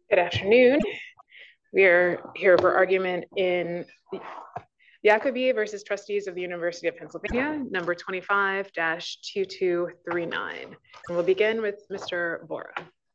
Good afternoon. We are here for argument in Jacobi versus Trustees of the University of Pennsylvania, number 25-2239. And we'll begin with Mr. Bora.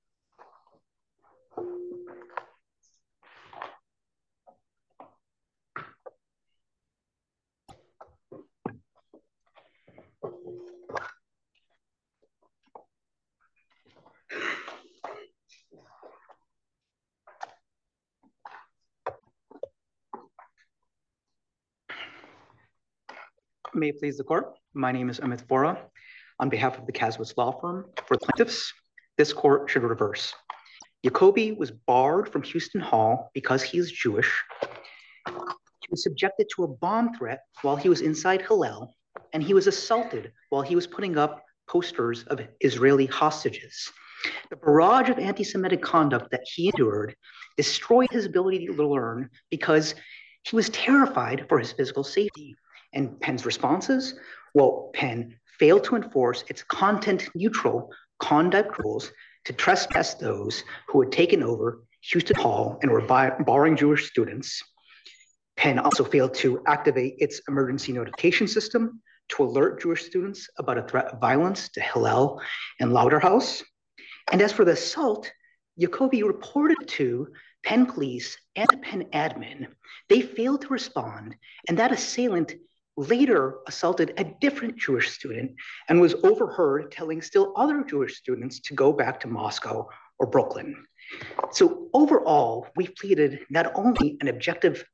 May it please the court. My name is Amit Vora. On behalf of the Kasowitz Law Firm, for plaintiffs, this court should reverse. Jacobi was barred from Houston Hall because he is Jewish. He was subjected to a bomb threat while he was inside Hillel, and he was assaulted while he was putting up posters of Israeli hostages. The barrage of anti-Semitic conduct that he endured destroyed his ability to learn because he was terrified for his physical safety. And Penn's responses? Well, Penn failed to enforce its content-neutral conduct rules to trespass those who had taken over Houston Hall and were barring Jewish students. Penn also failed to activate its emergency notification system to alert Jewish students about a threat of violence to Hillel and Lauder House. And as for the assault, Jacobi reported to Penn police and Penn admin. They failed to respond, and that assailant later assaulted a different Jewish student and was overheard telling still other Jewish students to go back to Moscow or Brooklyn. So overall, we pleaded not only an objectively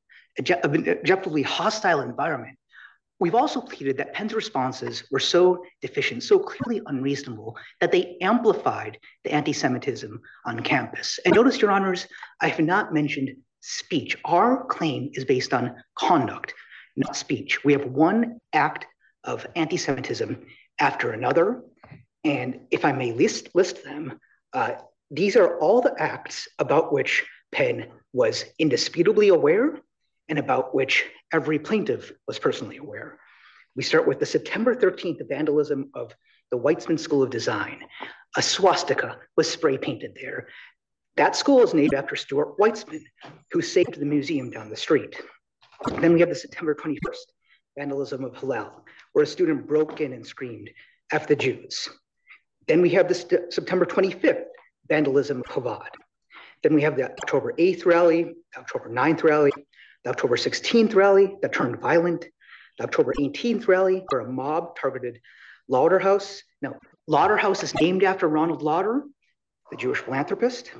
hostile environment, we've also pleaded that Penn's responses were so deficient, so clearly unreasonable, that they amplified the anti-Semitism on campus. And notice, Your Honors, I have not mentioned speech. Our claim is based on conduct, not speech. We have one act of anti-Semitism after another. And if I may list them, these are all the acts about which Penn was indisputably aware and about which every plaintiff was personally aware. We start with the September 13th vandalism of the Weitzman School of Design. A swastika was spray painted there. That school is named after Stuart Weitzman, who saved the museum down the street. Then we have the September 21st vandalism of Hillel, where a student broke in and screamed, "F the Jews." Then we have the September 25th vandalism of Chabad. Then we have the October 8th rally, the October 9th rally, the October 16th rally that turned violent, the October 18th rally where a mob targeted Lauder House. Now, Lauder House is named after Ronald Lauder, the Jewish philanthropist.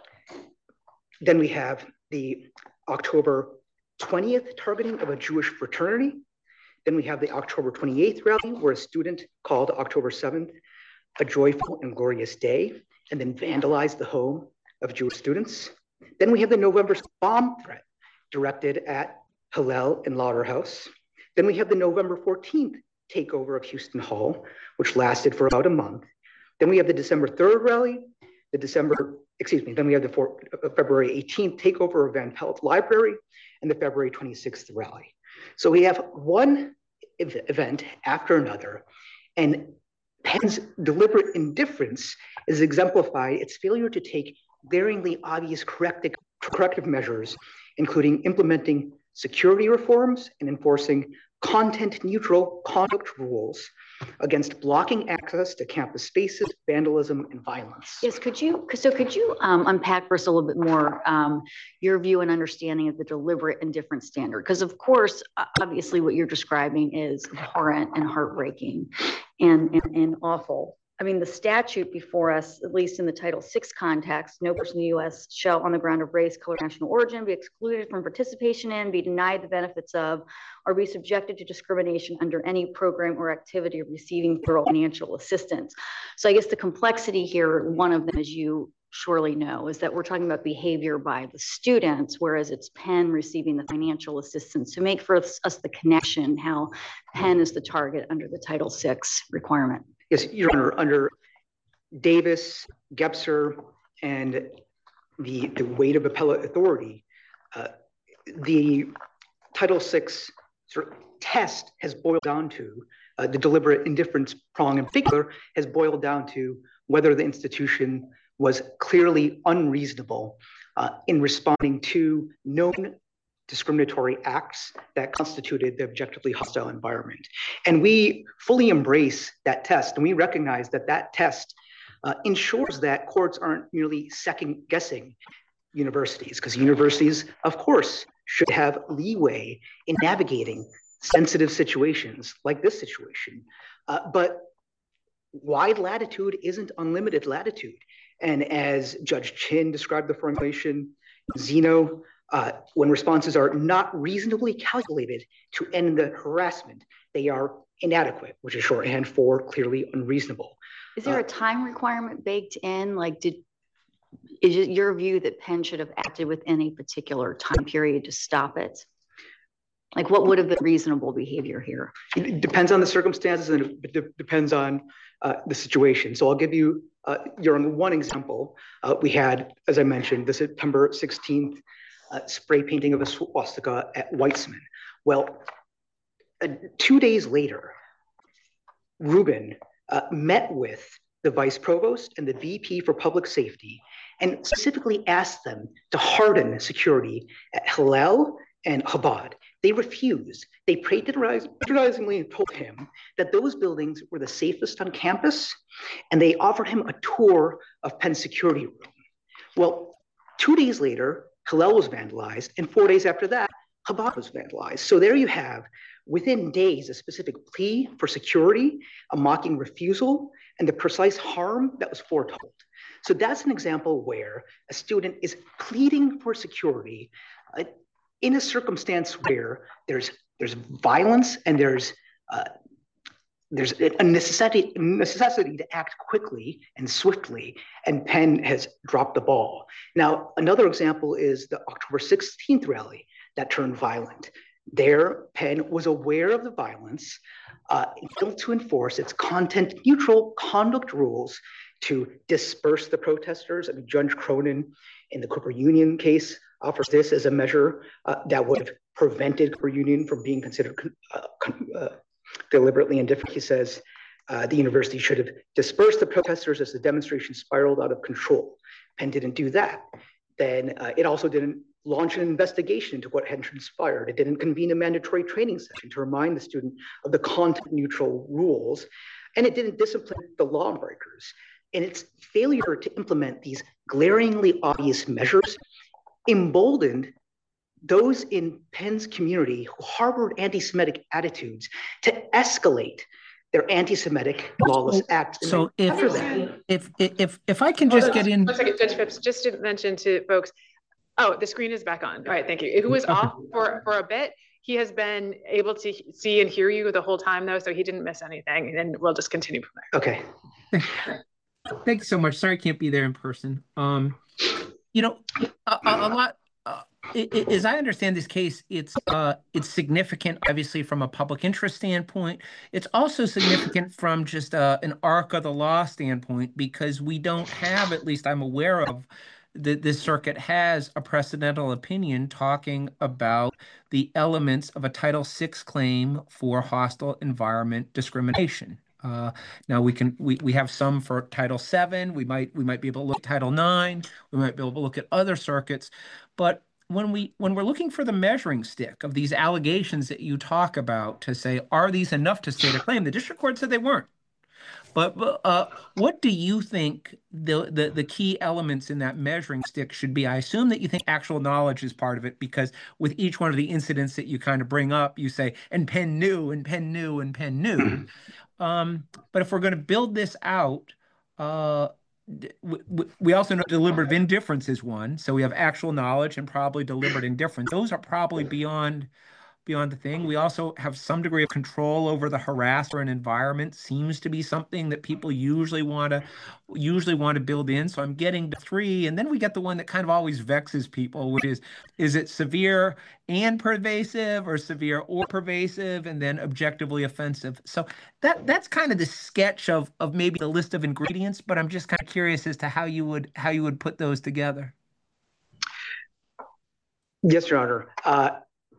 Then we have the October 20th targeting of a Jewish fraternity. Then we have the October 28th rally where a student called October 7th a joyful and glorious day and then vandalized the home of Jewish students. Then we have the November bomb threat directed at Hillel and Lauder House. Then we have the November 14th takeover of Houston Hall, which lasted for about a month. Then we have the December 3rd rally, then we have the February 18th takeover of Van Pelt Library, and the February 26th rally. So we have one event after another, and Penn's deliberate indifference is exemplified its failure to take glaringly obvious corrective measures, including implementing security reforms and enforcing content-neutral conduct rules against blocking access to campus spaces, vandalism, and violence. Yes, could you unpack for us a little bit more your view and understanding of the deliberate indifference standard? Because of course, obviously what you're describing is abhorrent and heartbreaking and awful. I mean, the statute before us, at least in the Title VI context, no person in the U.S. shall, on the ground of race, color, national origin, be excluded from participation in, be denied the benefits of, or be subjected to discrimination under any program or activity of receiving federal financial assistance. So I guess the complexity here, one of them, as you surely know, is that we're talking about behavior by the students, whereas it's Penn receiving the financial assistance. To make for us the connection, how Penn is the target under the Title VI requirement. Yes, Your Honor, under Davis, Gebser, and the weight of appellate authority, the Title VI sort of test has boiled down to, the deliberate indifference prong in particular has boiled down to whether the institution was clearly unreasonable in responding to known discriminatory acts that constituted the objectively hostile environment. And we fully embrace that test, and we recognize that that test ensures that courts aren't merely second guessing universities, because universities, of course, should have leeway in navigating sensitive situations like this situation. But wide latitude isn't unlimited latitude. And as Judge Chin described the formulation, Zeno, when responses are not reasonably calculated to end the harassment, they are inadequate, which is shorthand for clearly unreasonable. Is there a time requirement baked in? Like, is it your view that Penn should have acted within a particular time period to stop it? Like, what would have been reasonable behavior here? It depends on the circumstances, and it depends on the situation. So I'll give you one example. We had, as I mentioned, the September 16th spray painting of a swastika at Weitzman. Well, 2 days later, Rubin met with the vice provost and the VP for public safety and specifically asked them to harden security at Hillel and Chabad. They refused. They patronizingly told him that those buildings were the safest on campus, and they offered him a tour of Penn's security room. Well, 2 days later, Hillel was vandalized, and 4 days after that, Chabad was vandalized. So there you have, within days, a specific plea for security, a mocking refusal, and the precise harm that was foretold. So that's an example where a student is pleading for security in a circumstance where there's violence and there's a necessity to act quickly and swiftly, and Penn has dropped the ball. Now, another example is the October 16th rally that turned violent. There, Penn was aware of the violence, failed to enforce its content-neutral conduct rules to disperse the protesters. I mean, Judge Cronin in the Cooper Union case offers this as a measure that would have prevented Cooper Union from being considered deliberately indifferent. He says the university should have dispersed the protesters as the demonstration spiraled out of control. Penn didn't do that. Then it also didn't launch an investigation into what had transpired. It didn't convene a mandatory training session to remind the student of the content-neutral rules, and it didn't discipline the lawbreakers. And its failure to implement these glaringly obvious measures emboldened those in Penn's community who harbored anti-Semitic attitudes to escalate their anti-Semitic lawless acts. So if I can just get in. 1 second, Judge Phipps, just to mention to folks, oh, the screen is back on. All right, thank you. It was off for a bit. He has been able to see and hear you the whole time, though, so he didn't miss anything. And we'll just continue from there. Okay. Thanks so much. Sorry I can't be there in person. You know, a lot. As I understand this case, it's significant, obviously, from a public interest standpoint. It's also significant from just an arc of the law standpoint, because we don't have, at least I'm aware of, this circuit has a precedental opinion talking about the elements of a Title VI claim for hostile environment discrimination. Now we have some for Title VII. We might be able to look at Title IX. We might be able to look at other circuits, but when we're looking for the measuring stick of these allegations that you talk about to say, are these enough to state a claim? The district court said they weren't. But what do you think the key elements in that measuring stick should be? I assume that you think actual knowledge is part of it, because with each one of the incidents that you kind of bring up, you say, and Penn knew, and Penn knew, and Penn knew. But if we're going to build this out, we also know deliberative indifference is one. So we have actual knowledge and probably deliberate indifference. Those are probably beyond the thing. We also have some degree of control over the harasser and environment. Seems to be something that people usually want to build in. So I'm getting to 3, and then we get the one that kind of always vexes people, which is it severe and pervasive, or severe or pervasive and then objectively offensive? So that's kind of the sketch of maybe the list of ingredients, but I'm just kind of curious as to how you would put those together. Yes, Your Honor.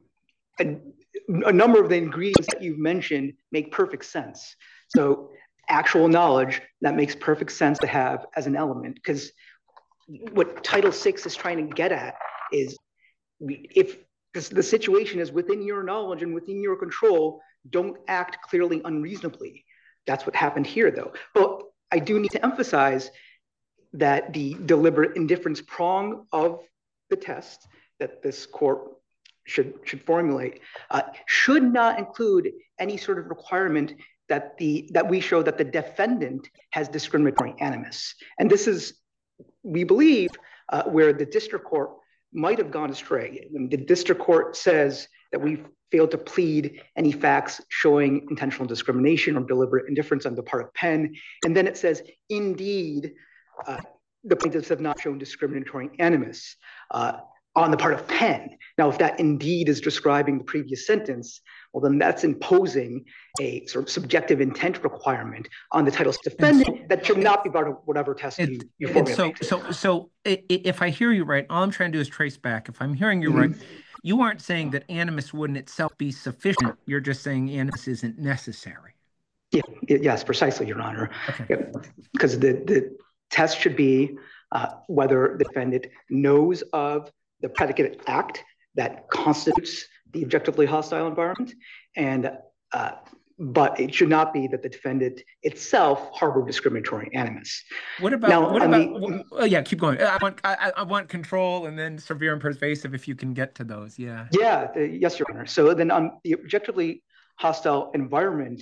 A number of the ingredients that you've mentioned make perfect sense. So actual knowledge, that makes perfect sense to have as an element, because what Title VI is trying to get at is if the situation is within your knowledge and within your control, don't act clearly unreasonably. That's what happened here, though. But I do need to emphasize that the deliberate indifference prong of the test that this court should formulate should not include any sort of requirement that we show that the defendant has discriminatory animus. And this is, we believe, where the district court might have gone astray. The district court says that we failed to plead any facts showing intentional discrimination or deliberate indifference on the part of Penn. And then it says, indeed, the plaintiffs have not shown discriminatory animus on the part of Penn. Now, if that indeed is describing the previous sentence, well, then that's imposing a sort of subjective intent requirement on the Title VI defendant that should not be part of whatever test you formulate. So if I hear you right, all I'm trying to do is trace back. If I'm hearing you right, you aren't saying that animus wouldn't itself be sufficient. You're just saying animus isn't necessary. Yeah, yes, precisely, Your Honor. Okay. Because the test should be whether the defendant knows of the predicate act that constitutes the objectively hostile environment, and but it should not be that the defendant itself harbored discriminatory animus. What about? Yeah, keep going. I want control and then severe and pervasive. If you can get to those, yeah. Yeah, yes, Your Honor. So then on the objectively hostile environment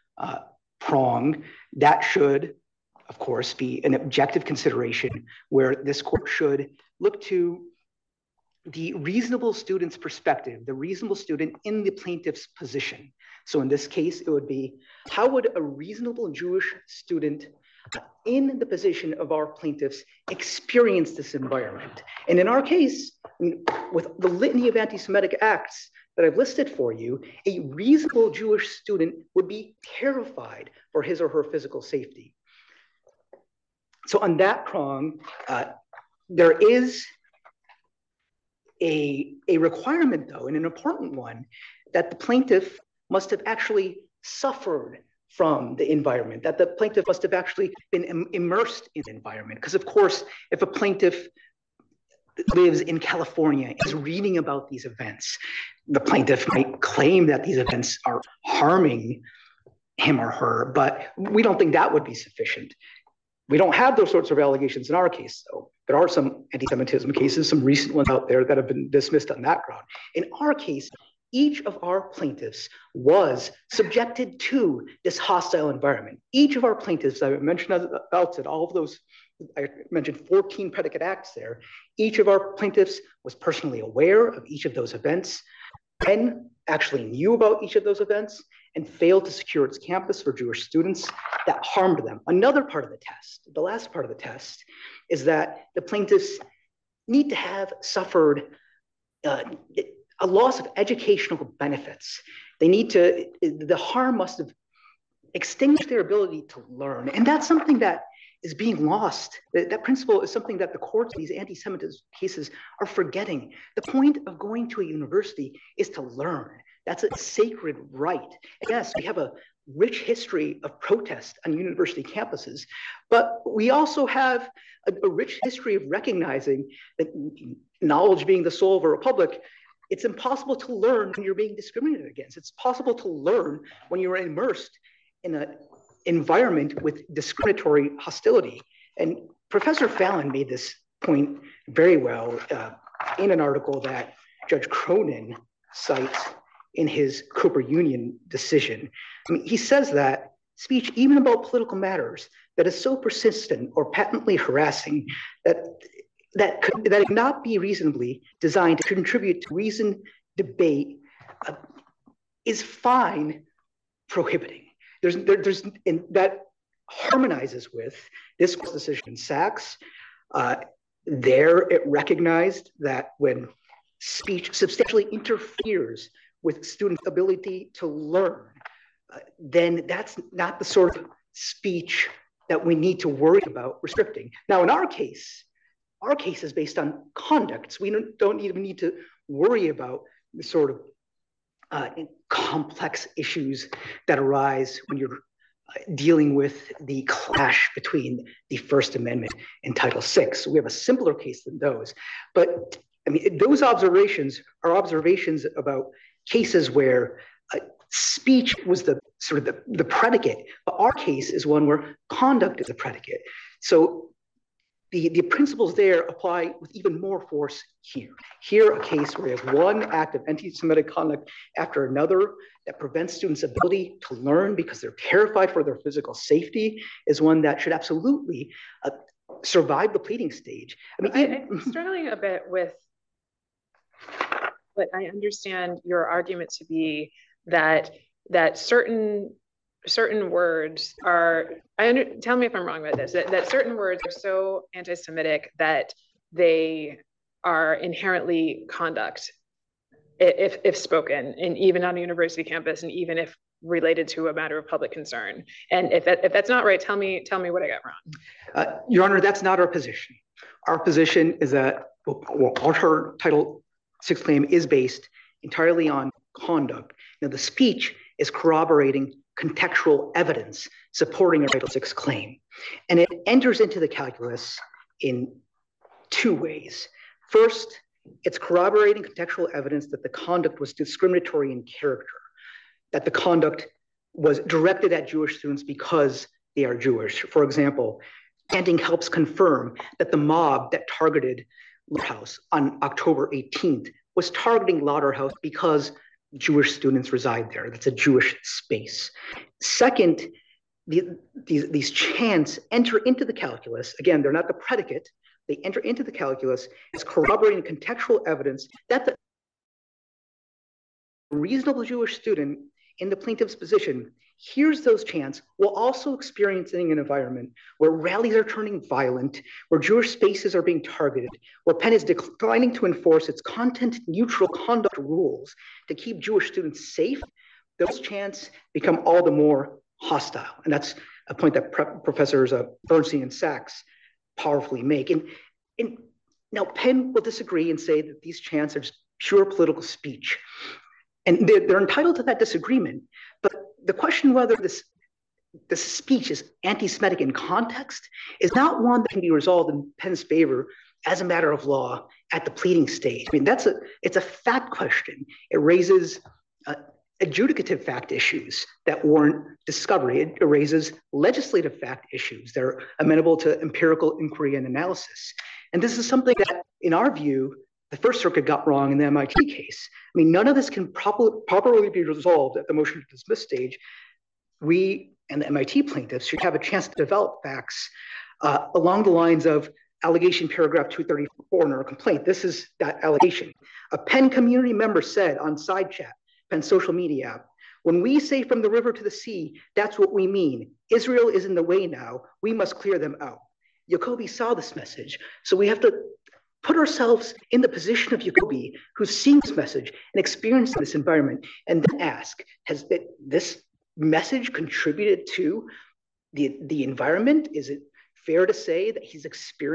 prong, that should, of course, be an objective consideration where this court should look to the reasonable student's perspective, the reasonable student in the plaintiff's position. So in this case, it would be, how would a reasonable Jewish student in the position of our plaintiffs experience this environment? And in our case, with the litany of anti-Semitic acts that I've listed for you, a reasonable Jewish student would be terrified for his or her physical safety. So on that prong, there is a requirement, though, and an important one, that the plaintiff must have actually suffered from the environment, that the plaintiff must have actually been immersed in the environment. Because, of course, if a plaintiff lives in California and is reading about these events, the plaintiff might claim that these events are harming him or her, but we don't think that would be sufficient. We don't have those sorts of allegations in our case, though. There are some anti-Semitism cases, some recent ones out there that have been dismissed on that ground. In our case, each of our plaintiffs was subjected to this hostile environment. Each of our plaintiffs, I mentioned at the outset, all of those, I mentioned 14 predicate acts there. Each of our plaintiffs was personally aware of each of those events, and actually knew about each of those events, and failed to secure its campus for Jewish students that harmed them. Another part of the test, the last part of the test, is that the plaintiffs need to have suffered a loss of educational benefits. They need to, the harm must have extinguished their ability to learn. And that's something that is being lost. That principle is something that the courts, these anti-Semitism cases, are forgetting. The point of going to a university is to learn. That's a sacred right. And yes, we have a rich history of protest on university campuses, but we also have a rich history of recognizing that knowledge being the soul of a republic, it's impossible to learn when you're being discriminated against. It's possible to learn when you're immersed in an environment with discriminatory hostility. And Professor Fallon made this point very well in an article that Judge Cronin cites in his Cooper Union decision. I mean, he says that speech, even about political matters, that is so persistent or patently harassing that could not be reasonably designed to contribute to reasoned debate is fine prohibiting. And that harmonizes with this decision in Sachs. There, it recognized that when speech substantially interferes with students' ability to learn, then that's not the sort of speech that we need to worry about restricting. Now, in our case is based on conduct. So we don't even need to worry about the sort of complex issues that arise when you're dealing with the clash between the First Amendment and Title VI. So we have a simpler case than those. But I mean, those observations are observations about cases where speech was the sort of the predicate, but our case is one where conduct is a predicate. So the principles there apply with even more force here. Here, a case where you have one act of anti-Semitic conduct after another that prevents students' ability to learn because they're terrified for their physical safety is one that should absolutely survive the pleading stage. I mean, I'm struggling a bit with, but I understand your argument to be that certain words are, tell me if I'm wrong about this, that certain words are so anti-Semitic that they are inherently conduct if spoken, and even on a university campus, and even if related to a matter of public concern. And if that's not right, tell me what I got wrong. Your Honor, that's not our position. Our position is that our Title VI claim is based entirely on conduct. Now, the speech is corroborating contextual evidence supporting a Title VI claim. And it enters into the calculus in two ways. First, it's corroborating contextual evidence that the conduct was discriminatory in character, that the conduct was directed at Jewish students because they are Jewish. For example, Canting helps confirm that the mob that targeted Lauderhouse on October 18th was targeting Lauderhouse because Jewish students reside there. That's a Jewish space. Second, these chants enter into the calculus. Again, they're not the predicate. They enter into the calculus as corroborating contextual evidence that the reasonable Jewish student in the plaintiff's position hears those chants while also experiencing an environment where rallies are turning violent, where Jewish spaces are being targeted, where Penn is declining to enforce its content-neutral conduct rules to keep Jewish students safe. Those chants become all the more hostile. And that's a point that Professors Bernstein and Sachs powerfully make. And now Penn will disagree and say that these chants are just pure political speech. And they're entitled to that disagreement. But the question whether this speech is anti-Semitic in context is not one that can be resolved in Penn's favor as a matter of law at the pleading stage. I mean, it's a fact question. It raises adjudicative fact issues that warrant discovery. It raises legislative fact issues that are amenable to empirical inquiry and analysis. And this is something that, in our view, the First Circuit got wrong in the MIT case. I mean, none of this can properly be resolved at the motion to dismiss stage. We and the MIT plaintiffs should have a chance to develop facts along the lines of allegation paragraph 234 in our complaint. This is that allegation. A Penn community member said on SideChat, Penn's social media app, when we say from the river to the sea, that's what we mean. Israel is in the way now. We must clear them out. Jacoby saw this message. So we have to put ourselves in the position of Jacoby, who's seeing this message and experiencing this environment, and then ask, has this message contributed to the environment? Is it fair to say that he's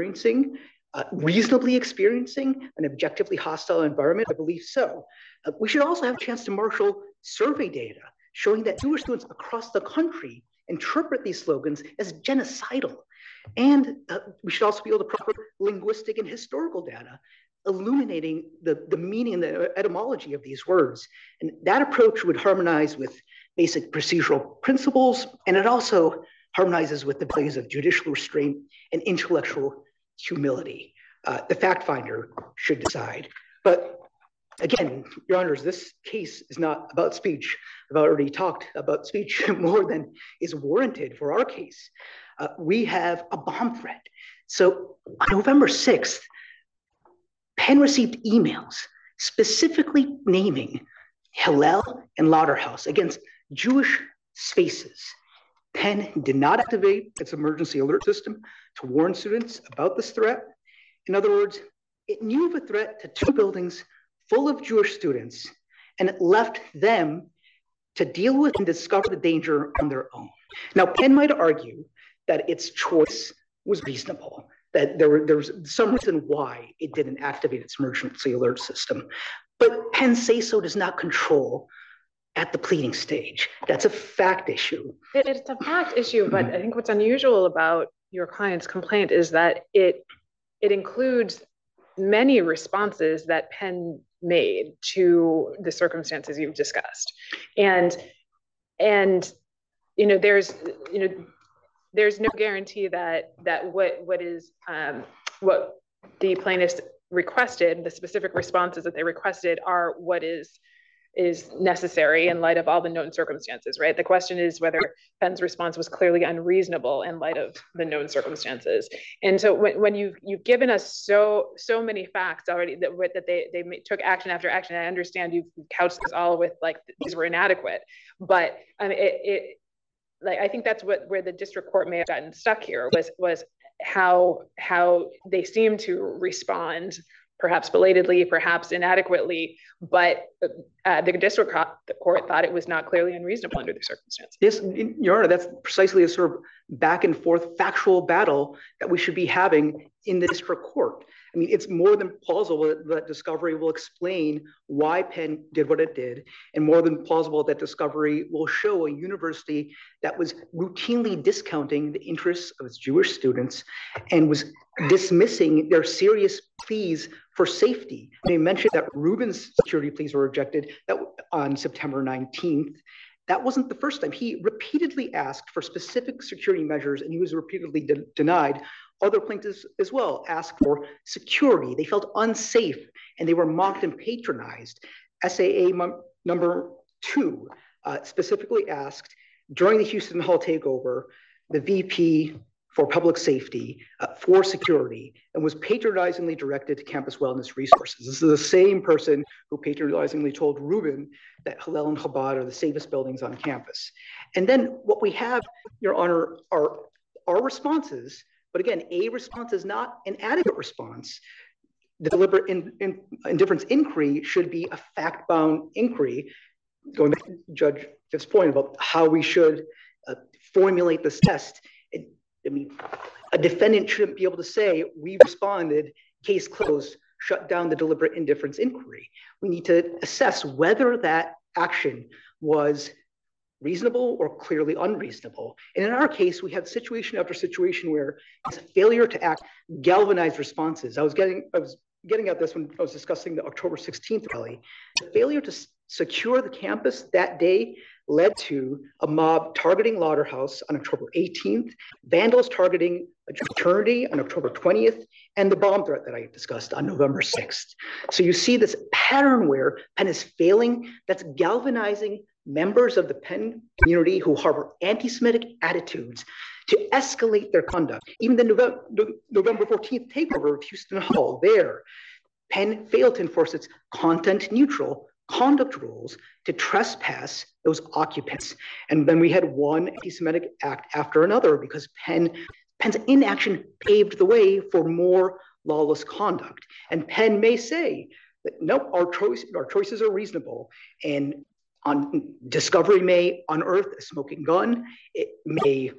reasonably experiencing an objectively hostile environment? I believe so. We should also have a chance to marshal survey data showing that Jewish students across the country interpret these slogans as genocidal. And we should also be able to proffer linguistic and historical data illuminating the meaning and the etymology of these words. And that approach would harmonize with basic procedural principles, and it also harmonizes with the values of judicial restraint and intellectual humility. The fact finder should decide. But again, Your Honors, this case is not about speech. I've already talked about speech more than is warranted for our case. We have a bomb threat. So on November 6th, Penn received emails specifically naming Hillel and Lauderhouse against Jewish spaces. Penn did not activate its emergency alert system to warn students about this threat. In other words, it knew of a threat to two buildings full of Jewish students, and it left them to deal with and discover the danger on their own. Now, Penn might argue that its choice was reasonable, that there was some reason why it didn't activate its emergency alert system. But Penn's say-so does not control at the pleading stage. That's a fact issue. It's a fact issue, but I think what's unusual about your client's complaint is that it includes many responses that Penn made to the circumstances you've discussed. And there's no guarantee that what the plaintiffs requested, the specific responses that they requested, are what is necessary in light of all the known circumstances, right? The question is whether Penn's response was clearly unreasonable in light of the known circumstances. And so when you've given us so many facts already that they took action after action, I understand you've couched this all with like these were inadequate, but I mean, I think that's where the district court may have gotten stuck here was how they seem to respond, perhaps belatedly, perhaps inadequately, but the district court thought it was not clearly unreasonable under the circumstances. Yes, Your Honor, that's precisely a sort of back and forth factual battle that we should be having in the district court. I mean, it's more than plausible that discovery will explain why Penn did what it did, and more than plausible that discovery will show a university that was routinely discounting the interests of its Jewish students and was dismissing their serious pleas for safety. They mentioned that Rubin's security pleas were rejected on September 19th. That wasn't the first time. He repeatedly asked for specific security measures, and he was repeatedly denied. Other plaintiffs as well asked for security. They felt unsafe, and they were mocked and patronized. SAA number 2 specifically asked, during the Houston Hall takeover, the VP for public safety for security, and was patronizingly directed to campus wellness resources. This is the same person who patronizingly told Rubin that Hillel and Chabad are the safest buildings on campus. And then what we have, Your Honor, are responses, but again, a response is not an adequate response. The deliberate indifference inquiry should be a fact-bound inquiry, going back to Judge Fiff's point about how we should formulate this test. I mean, a defendant shouldn't be able to say, we responded, case closed, shut down the deliberate indifference inquiry. We need to assess whether that action was reasonable or clearly unreasonable. And in our case, we had situation after situation where it's a failure to act galvanized responses. I was getting at this when I was discussing the October 16th rally. The failure to secure the campus that day led to a mob targeting Lauderhouse on October 18th, vandals targeting a fraternity on October 20th, and the bomb threat that I discussed on November 6th. So you see this pattern where Penn is failing, that's galvanizing members of the Penn community who harbor anti-Semitic attitudes to escalate their conduct. Even the November 14th takeover of Houston Hall, there, Penn failed to enforce its content-neutral conduct rules to trespass those occupants. And then we had one anti-Semitic act after another because Penn's inaction paved the way for more lawless conduct. And Penn may say that, no, our choices are reasonable. And on discovery may unearth a smoking gun. It may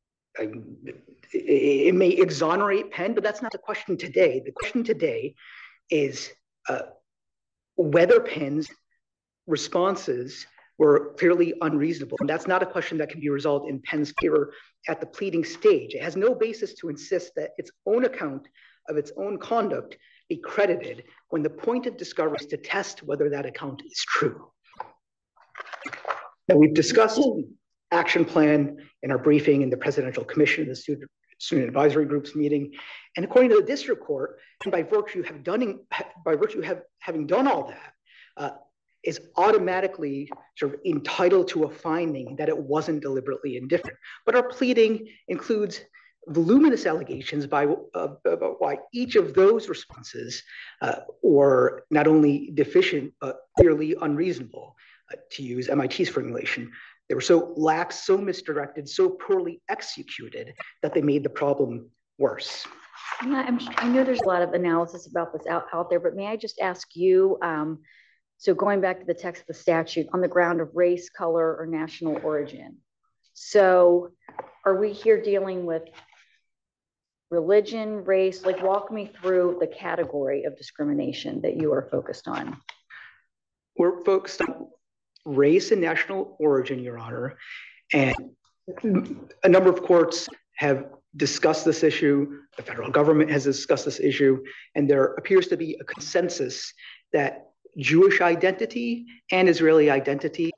exonerate Penn, but that's not the question today. The question today is whether Penn's responses were clearly unreasonable. And that's not a question that can be resolved in Penn's favor at the pleading stage. It has no basis to insist that its own account of its own conduct be credited when the point of discovery is to test whether that account is true. Now, we've discussed action plan in our briefing in the Presidential Commission, the Student Advisory Group's meeting. And according to the district court, and by virtue of having done all that, is automatically sort of entitled to a finding that it wasn't deliberately indifferent. But our pleading includes voluminous allegations about why each of those responses were not only deficient, but clearly unreasonable, to use MIT's formulation. They were so lax, so misdirected, so poorly executed that they made the problem worse. I know there's a lot of analysis about this out there, but may I just ask you, so going back to the text of the statute, on the ground of race, color, or national origin. So are we here dealing with religion, race? Like, walk me through the category of discrimination that you are focused on. We're focused on race and national origin, Your Honor. And a number of courts have discussed this issue. The federal government has discussed this issue. And there appears to be a consensus that Jewish identity and Israeli identity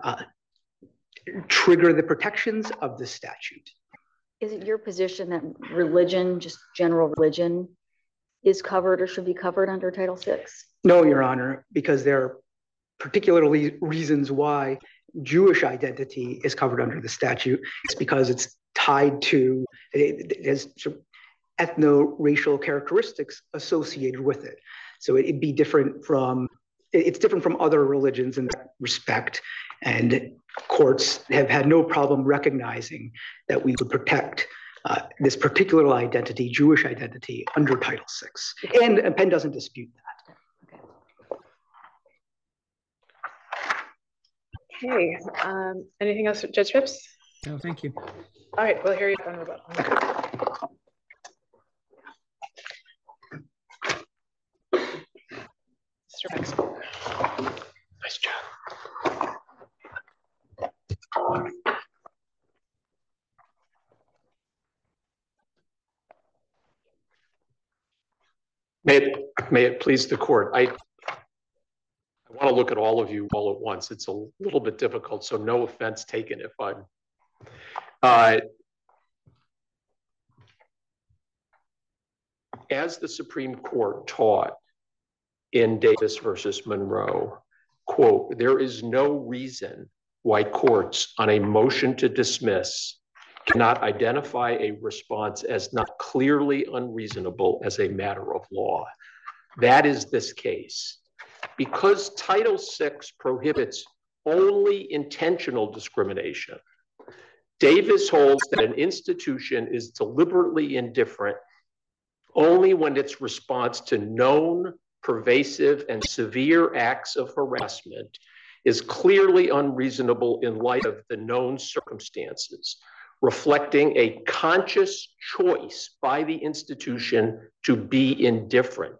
trigger the protections of this statute. Is it your position that religion, just general religion, is covered or should be covered under Title VI? No, Your Honor, because there are particularly reasons why Jewish identity is covered under the statute. It's because it's tied to, it has ethno-racial characteristics associated with it. So it'd be different from, it's different from other religions in that respect. And courts have had no problem recognizing that we would protect this particular identity, Jewish identity, under Title VI. And Penn doesn't dispute that. Okay, anything else, Judge Phipps? No, thank you. All right, we'll hear you on rebuttal. Mr. Maxwell. Nice job. May it please the court. I want to look at all of you all at once. It's a little bit difficult, so no offense taken if I'm. As the Supreme Court taught in Davis versus Monroe, quote, there is no reason why courts on a motion to dismiss cannot identify a response as not clearly unreasonable as a matter of law. That is this case. Because Title VI prohibits only intentional discrimination, Davis holds that an institution is deliberately indifferent only when its response to known, pervasive, and severe acts of harassment is clearly unreasonable in light of the known circumstances, reflecting a conscious choice by the institution to be indifferent.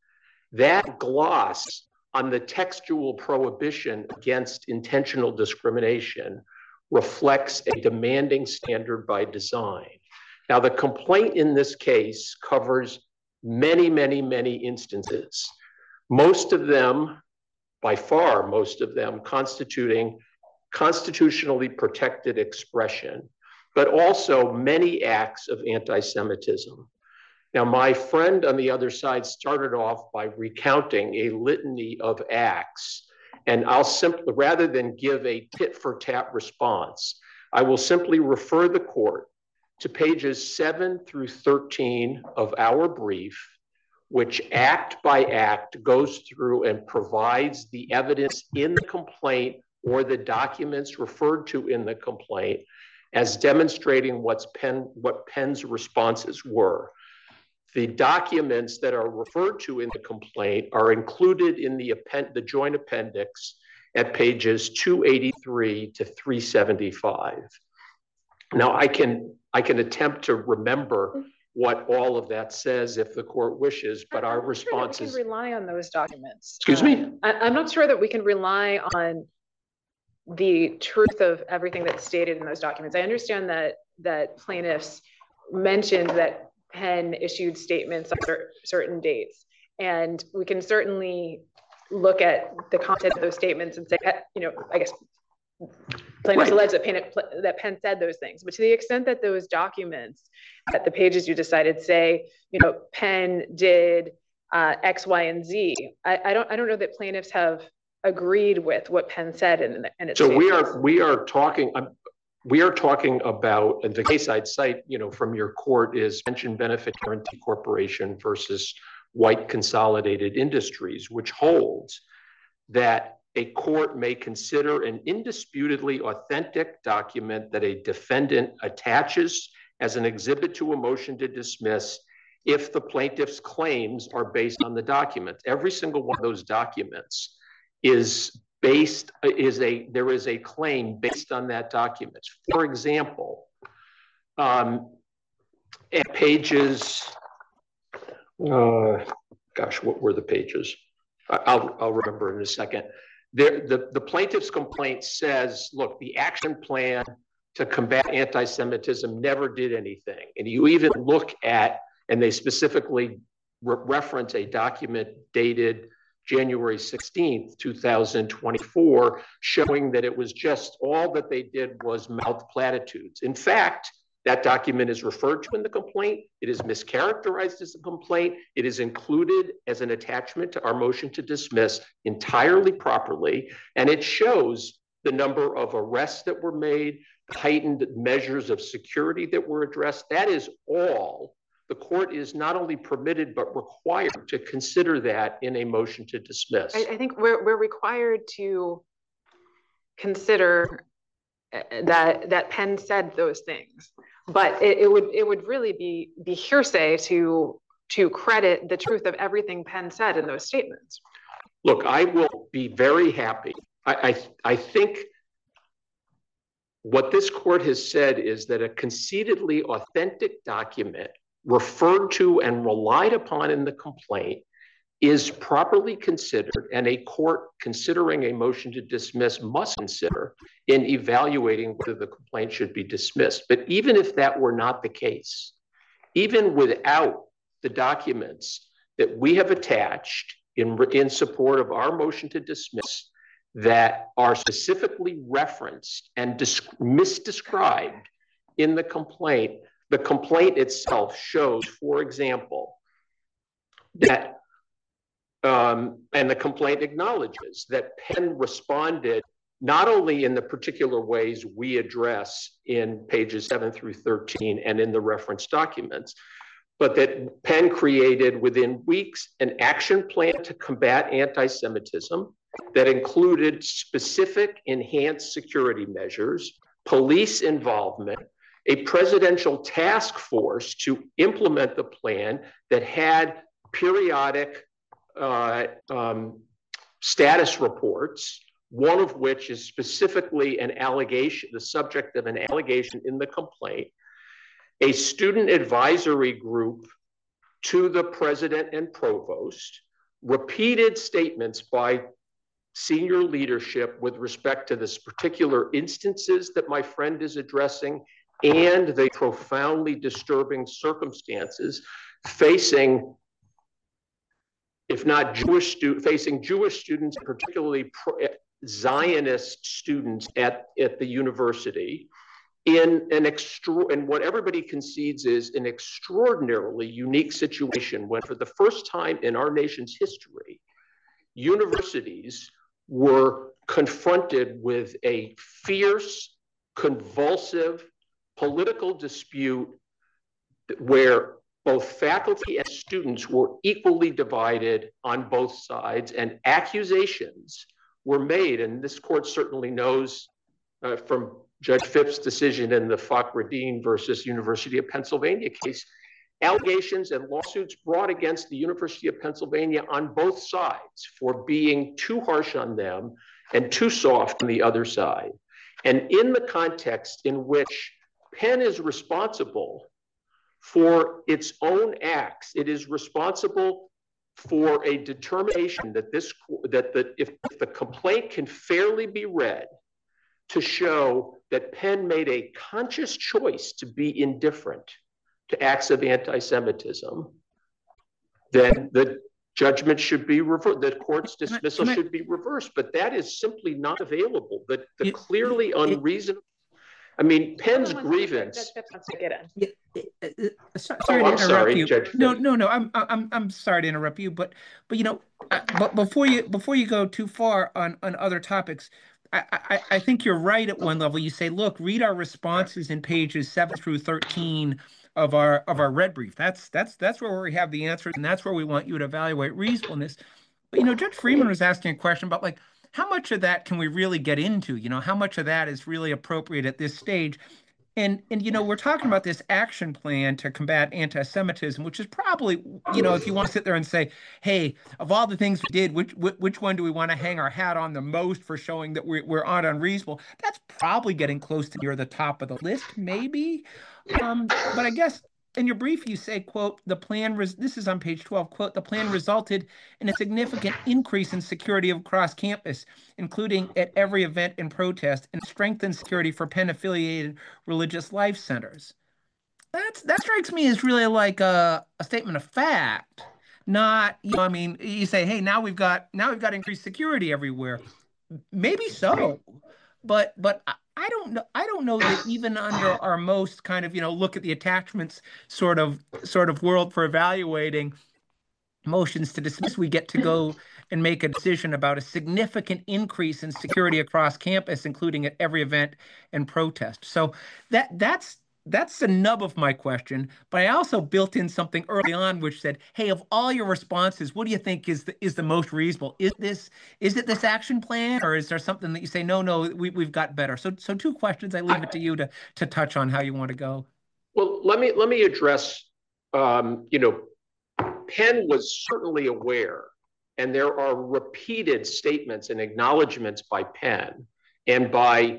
That gloss on the textual prohibition against intentional discrimination reflects a demanding standard by design. Now, the complaint in this case covers many, many, many instances, most of them, by far most of them, constituting constitutionally protected expression, but also many acts of anti-Semitism. Now, my friend on the other side started off by recounting a litany of acts, and I'll simply, rather than give a tit-for-tat response, I will simply refer the court to pages 7 through 13 of our brief, which act by act goes through and provides the evidence in the complaint or the documents referred to in the complaint as demonstrating what Penn's responses were. The documents that are referred to in the complaint are included in the joint appendix at pages 283 to 375. Now, I can attempt to remember what all of that says if the court wishes, but our response is— we can rely on those documents. Excuse me? I'm not sure that we can rely on the truth of everything that's stated in those documents. I understand that plaintiffs mentioned that Penn issued statements on certain dates, and we can certainly look at the content of those statements and say, I guess plaintiffs allege that Penn said those things, but to the extent that those documents at the pages you decided say, Penn did X, Y, and Z, I don't know that plaintiffs have agreed with what Penn said in its so statements. we are talking about, and the case I'd cite, from your court is Pension Benefit Guaranty Corporation versus White Consolidated Industries, which holds that a court may consider an indisputably authentic document that a defendant attaches as an exhibit to a motion to dismiss if the plaintiff's claims are based on the document. Every single one of those documents there is a claim based on that document. For example, at pages, what were the pages? I'll remember in a second. the plaintiff's complaint says, look, the action plan to combat anti-Semitism never did anything. And you even look at, and they specifically reference a document dated January 16th, 2024, showing that it was just all that they did was mouth platitudes. In fact, that document is referred to in the complaint. It is mischaracterized as a complaint. It is included as an attachment to our motion to dismiss entirely properly. And it shows the number of arrests that were made, heightened measures of security that were addressed. That is all. The court is not only permitted, but required to consider that in a motion to dismiss. I think we're required to consider that Penn said those things, but it would really be hearsay to credit the truth of everything Penn said in those statements. Look, I will be very happy. I think what this court has said is that a conceitedly authentic document referred to and relied upon in the complaint is properly considered, and a court considering a motion to dismiss must consider in evaluating whether the complaint should be dismissed. But even if that were not the case, even without the documents that we have attached in support of our motion to dismiss that are specifically referenced and misdescribed in the complaint itself shows, for example, that, and the complaint acknowledges that Penn responded not only in the particular ways we address in pages 7 through 13 and in the reference documents, but that Penn created within weeks an action plan to combat anti-Semitism that included specific enhanced security measures, police involvement, a presidential task force to implement the plan that had periodic status reports, one of which is specifically an allegation, the subject of an allegation in the complaint, a student advisory group to the president and provost, repeated statements by senior leadership with respect to this particular instances that my friend is addressing, and the profoundly disturbing circumstances facing, if not Jewish students, particularly Zionist students at the university, in what everybody concedes is an extraordinarily unique situation when, for the first time in our nation's history, universities were confronted with a fierce, convulsive political dispute where both faculty and students were equally divided on both sides, and accusations were made. And this court certainly knows from Judge Phipps' decision in the Fakhreddin versus University of Pennsylvania case, allegations and lawsuits brought against the University of Pennsylvania on both sides for being too harsh on them and too soft on the other side. And in the context in which Penn is responsible for its own acts, it is responsible for a determination that if the complaint can fairly be read to show that Penn made a conscious choice to be indifferent to acts of anti-Semitism, then the judgment should be reversed. The court's dismissal should be reversed, but that is simply not available. The clearly unreasonable. I mean, Penn's grievance. Sorry to interrupt you. Judge. No. I'm sorry to interrupt you, but before you go too far on other topics, I think you're right at one level. You say, look, read our responses in pages 7 through 13 of our red brief. That's where we have the answers, and that's where we want you to evaluate reasonableness. But Judge Freeman was asking a question about how much of that can we really get into? How much of that is really appropriate at this stage? And we're talking about this action plan to combat anti-Semitism, which is probably, if you want to sit there and say, hey, of all the things we did, which one do we want to hang our hat on the most for showing that we're not unreasonable? That's probably getting close to near the top of the list, maybe. But I guess in your brief, you say, quote, this is on page 12, quote, the plan resulted in a significant increase in security across campus, including at every event and protest, and strengthened security for Penn-affiliated religious life centers. That strikes me as really like a statement of fact, not, I mean, you say, hey, now we've got increased security everywhere. Maybe so, but I don't know. I don't know that even under our most kind of, look at the attachments sort of world for evaluating motions to dismiss, we get to go and make a decision about a significant increase in security across campus, including at every event and protest. So that's the nub of my question. But I also built in something early on which said, hey, of all your responses, what do you think is the most reasonable? Is it this action plan, or is there something that you say, no, we've got better? So two questions. I leave it to you to touch on how you want to go. Well, let me address, Penn was certainly aware, and there are repeated statements and acknowledgments by Penn and by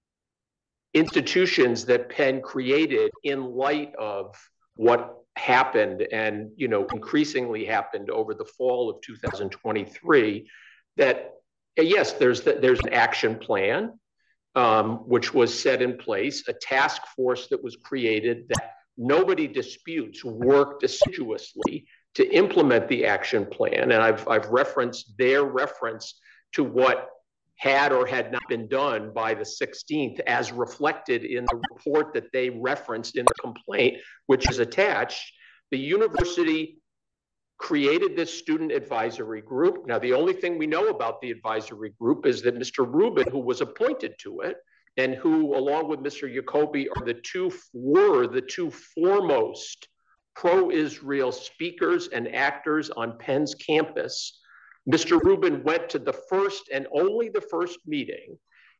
institutions that Penn created in light of what happened and, increasingly happened over the fall of 2023, that yes, there's an action plan, which was set in place, a task force that was created that nobody disputes worked assiduously to implement the action plan. And I've referenced their reference to what had or had not been done by the 16th as reflected in the report that they referenced in the complaint, which is attached. The university created this student advisory group. Now, the only thing we know about the advisory group is that Mr. Rubin, who was appointed to it, and who, along with Mr. Jacoby, were the two foremost pro-Israel speakers and actors on Penn's campus. Mr. Rubin went to the first and only the first meeting,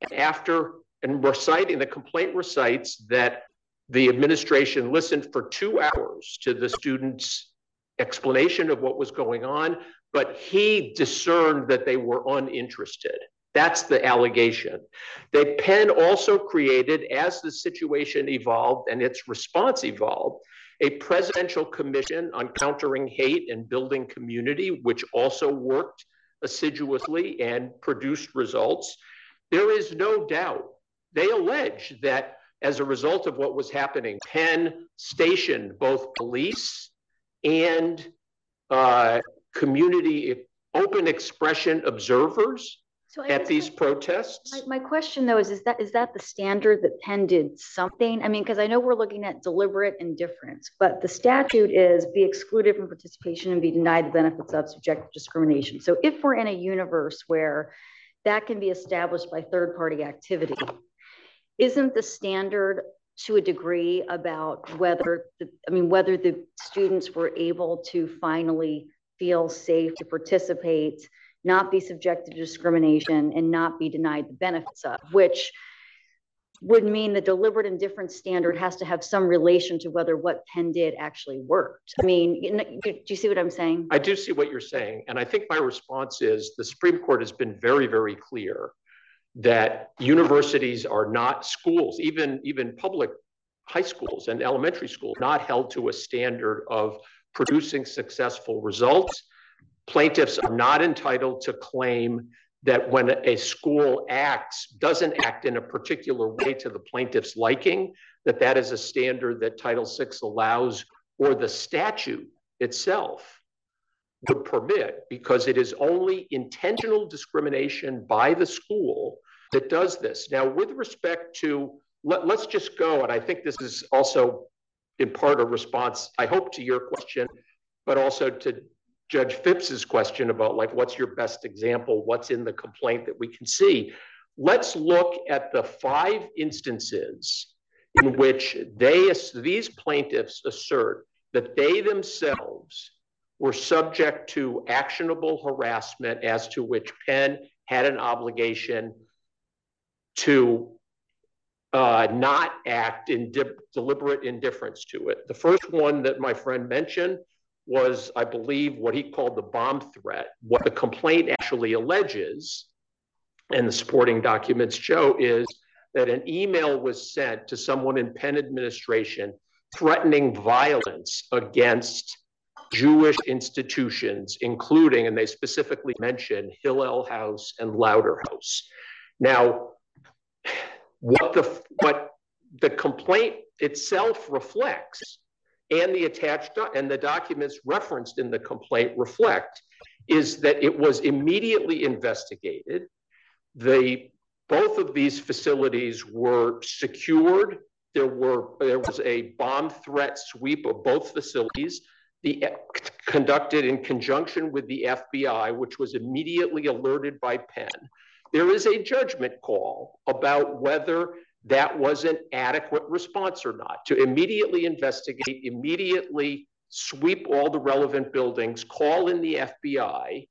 and reciting, the complaint recites that the administration listened for 2 hours to the students' explanation of what was going on, but he discerned that they were uninterested. That's the allegation. That Penn also created, as the situation evolved and its response evolved, a presidential commission on countering hate and building community, which also worked assiduously and produced results. There is no doubt. They allege that as a result of what was happening, Penn stationed both police and community open expression observers at these protests. My question, though, is that the standard that Penn did something? I mean, because I know we're looking at deliberate indifference, but the statute is be excluded from participation and be denied the benefits of subjective discrimination. So if we're in a universe where that can be established by third-party activity, isn't the standard to a degree about whether the students were able to finally feel safe to participate, not be subjected to discrimination, and not be denied the benefits of, which would mean the deliberate indifference standard has to have some relation to whether what Penn did actually worked. I mean, do you see what I'm saying? I do see what you're saying. And I think my response is the Supreme Court has been very, very clear that universities are not schools, even public high schools and elementary schools, not held to a standard of producing successful results. Plaintiffs are not entitled to claim that when a school doesn't act in a particular way to the plaintiff's liking, that is a standard that Title VI allows or the statute itself would permit, because it is only intentional discrimination by the school that does this. Now, with respect to, let's just go, and I think this is also in part a response, I hope, to your question, but also to Judge Phipps's question about what's your best example, what's in the complaint that we can see. Let's look at the 5 instances in which these plaintiffs assert that they themselves were subject to actionable harassment as to which Penn had an obligation to not act in deliberate indifference to it. The first one that my friend mentioned was, I believe, what he called the bomb threat. What the complaint actually alleges, and the supporting documents show, is that an email was sent to someone in Penn administration threatening violence against Jewish institutions, including, and they specifically mention, Hillel House and Lauder House. Now, what the complaint itself reflects, and the documents referenced in the complaint reflect, is that it was immediately investigated. Both of these facilities were secured. There was a bomb threat sweep of both facilities, conducted in conjunction with the FBI, which was immediately alerted by Penn. There is a judgment call about whether that was an adequate response or not, to immediately investigate, immediately sweep all the relevant buildings, call in the FBI.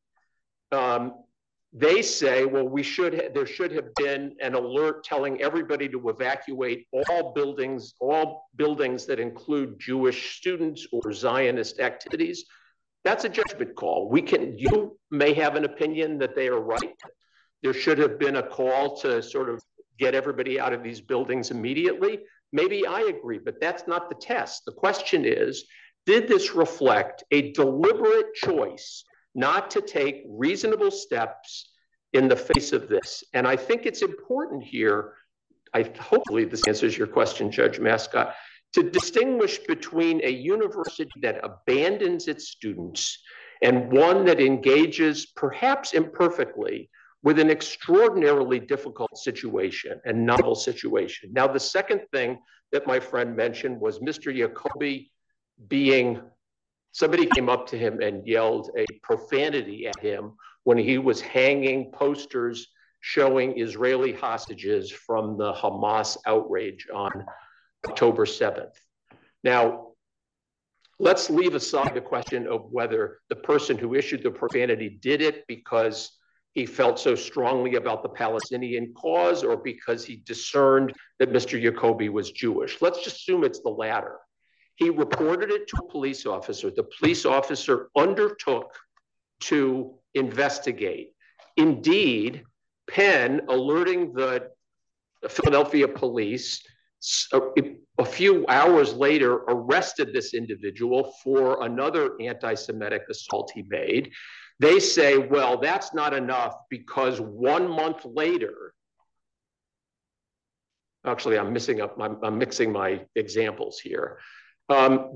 They say, well, there should have been an alert telling everybody to evacuate all buildings that include Jewish students or Zionist activities. That's a judgment call. You may have an opinion that they are right. There should have been a call to sort of get everybody out of these buildings immediately. Maybe I agree, but that's not the test. The question is, did this reflect a deliberate choice not to take reasonable steps in the face of this? And I think it's important here, hopefully this answers your question, Judge Mascott, to distinguish between a university that abandons its students and one that engages, perhaps imperfectly, with an extraordinarily difficult situation and novel situation. Now, the second thing that my friend mentioned was Mr. Jacoby somebody came up to him and yelled a profanity at him when he was hanging posters showing Israeli hostages from the Hamas outrage on October 7th. Now, let's leave aside the question of whether the person who issued the profanity did it because he felt so strongly about the Palestinian cause or because he discerned that Mr. Jacoby was Jewish. Let's just assume it's the latter. He reported it to a police officer. The police officer undertook to investigate. Indeed, Penn, alerting the Philadelphia police, a few hours later arrested this individual for another anti-Semitic assault he made. They say, well, that's not enough because 1 month later, actually, I'm mixing my examples here. Not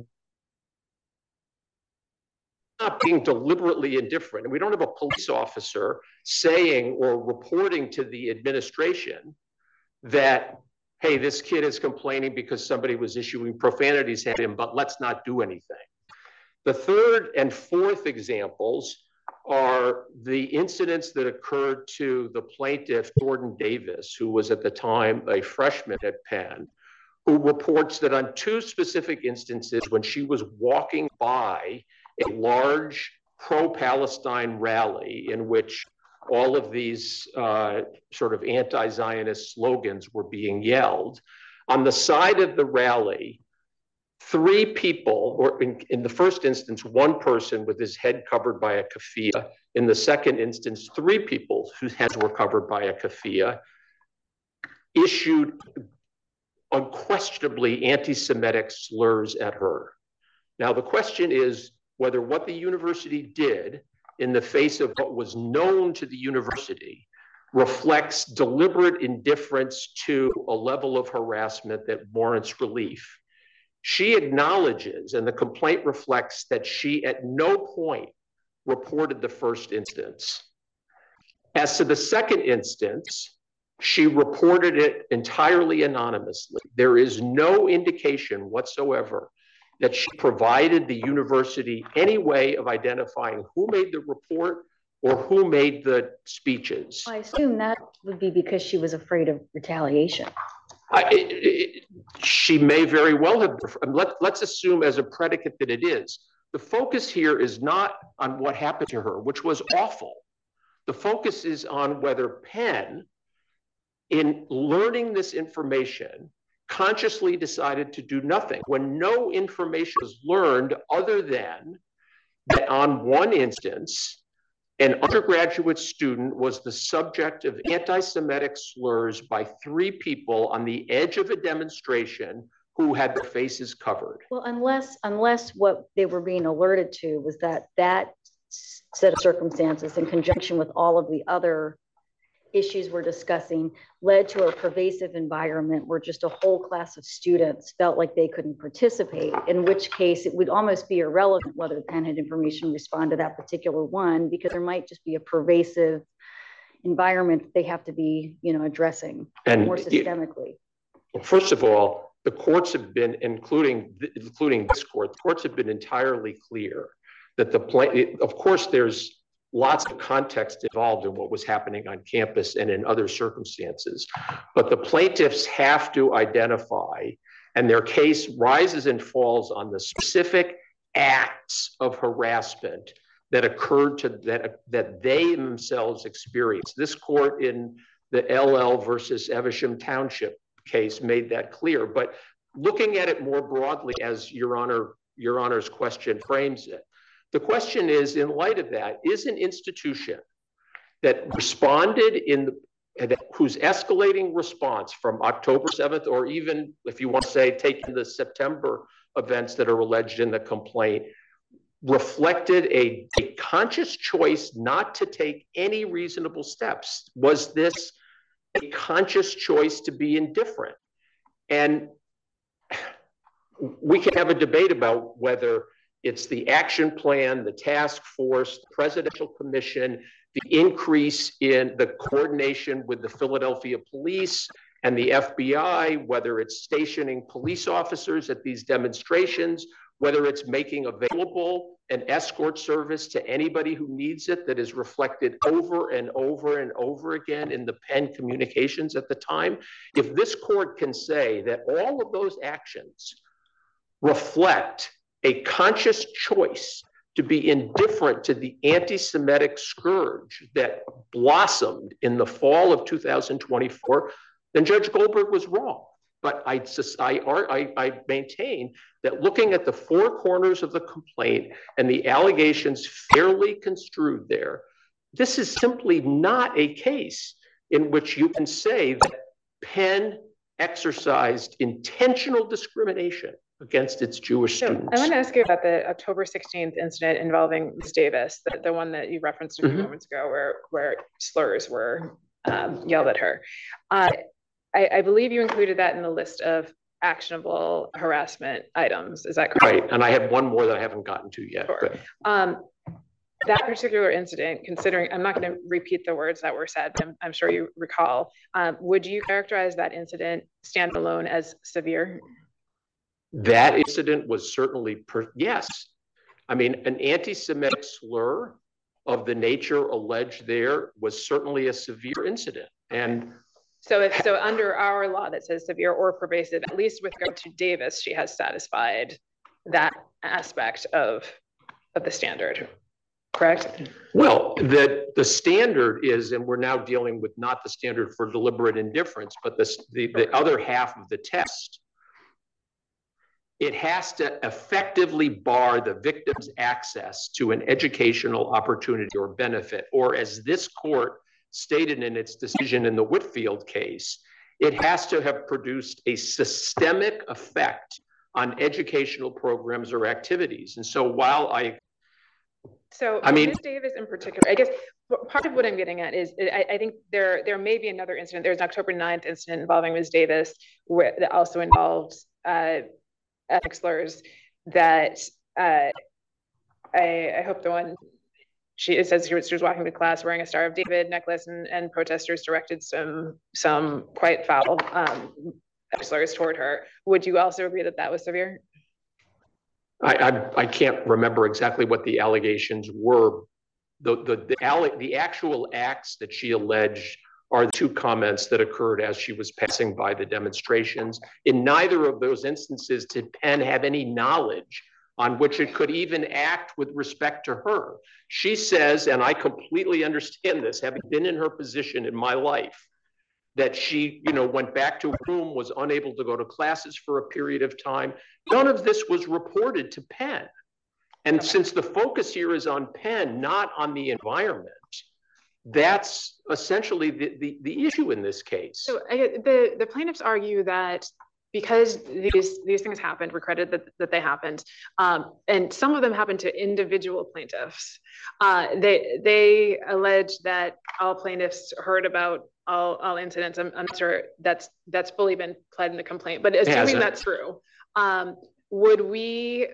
being deliberately indifferent. And we don't have a police officer saying or reporting to the administration that, hey, this kid is complaining because somebody was issuing profanities at him, but let's not do anything. The third and fourth examples are the incidents that occurred to the plaintiff, Jordan Davis, who was at the time a freshman at Penn, who reports that on two specific instances when she was walking by a large pro-Palestine rally in which all of these sort of anti-Zionist slogans were being yelled, on the side of the rally, three people, or in the first instance, one person with his head covered by a keffiyeh. In the second instance, three people whose heads were covered by a keffiyeh issued unquestionably anti-Semitic slurs at her. Now, the question is whether what the university did in the face of what was known to the university reflects deliberate indifference to a level of harassment that warrants relief. She acknowledges, and the complaint reflects, that she at no point reported the first instance. As to the second instance, she reported it entirely anonymously. There is no indication whatsoever that she provided the university any way of identifying who made the report or who made the speeches. I assume that would be because she was afraid of retaliation. She may very well have. Let's assume as a predicate that it is. The focus here is not on what happened to her, which was awful. The focus is on whether Penn, in learning this information, consciously decided to do nothing when no information was learned other than that on one instance, an undergraduate student was the subject of anti-Semitic slurs by three people on the edge of a demonstration who had their faces covered. Well, unless what they were being alerted to was that set of circumstances in conjunction with all of the other issues we're discussing led to a pervasive environment where just a whole class of students felt like they couldn't participate, in which case it would almost be irrelevant whether Penn had information respond to that particular one, because there might just be a pervasive environment that they have to be, addressing more systemically. First of all, the courts have been, including this court, the courts have been entirely clear that of course, there's lots of context involved in what was happening on campus and in other circumstances, but the plaintiffs have to identify, and their case rises and falls on the specific acts of harassment that occurred that they themselves experienced. This court in the LL versus Evesham Township case made that clear, but looking at it more broadly, as Your Honor's question frames it, the question is, in light of that, is an institution that responded whose escalating response from October 7th, or even if you want to say taking the September events that are alleged in the complaint, reflected a conscious choice not to take any reasonable steps? Was this a conscious choice to be indifferent? And we can have a debate about whether it's the action plan, the task force, the presidential commission, the increase in the coordination with the Philadelphia police and the FBI, whether it's stationing police officers at these demonstrations, whether it's making available an escort service to anybody who needs it, that is reflected over and over and over again in the Penn communications at the time. If this court can say that all of those actions reflect a conscious choice to be indifferent to the anti-Semitic scourge that blossomed in the fall of 2024, then Judge Goldberg was wrong. But I maintain that looking at the four corners of the complaint and the allegations fairly construed there, this is simply not a case in which you can say that Penn exercised intentional discrimination against its Jewish students. I want to ask you about the October 16th incident involving Ms. Davis, the one that you referenced a few moments ago, where slurs were yelled at her. I believe you included that in the list of actionable harassment items. Is that correct? Right, and I have one more that I haven't gotten to yet. Sure. That particular incident, considering, I'm not going to repeat the words that were said, but I'm sure you recall, would you characterize that incident standalone as severe? That incident was certainly, yes. I mean, an anti-Semitic slur of the nature alleged there was certainly a severe incident. And so under our law that says severe or pervasive, at least with regard to Davis, she has satisfied that aspect of the standard, correct? Well, the standard is, and we're now dealing with not the standard for deliberate indifference, but the other half of the test. It has to effectively bar the victim's access to an educational opportunity or benefit, or as this court stated in its decision in the Whitfield case, it has to have produced a systemic effect on educational programs or activities. And so while Ms. Davis in particular, I guess part of what I'm getting at is I think there may be another incident. There's an October 9th incident involving Ms. Davis that also involved ethnic slurs that I hope the one it says she was walking to class wearing a Star of David necklace, and protesters directed some quite foul slurs toward her. Would you also agree that that was severe? I can't remember exactly what the allegations were. The actual acts that she alleged are the two comments that occurred as she was passing by the demonstrations. In neither of those instances did Penn have any knowledge on which it could even act with respect to her. She says, and I completely understand this, having been in her position in my life, that she, went back to her room, was unable to go to classes for a period of time. None of this was reported to Penn. And since the focus here is on Penn, not on the environment, that's essentially the issue in this case. So the plaintiffs argue that because these things happened, we're credited that they happened, and some of them happened to individual plaintiffs. They allege that all plaintiffs heard about all incidents. I'm not sure that's fully been pled in the complaint, but assuming that's true, would we?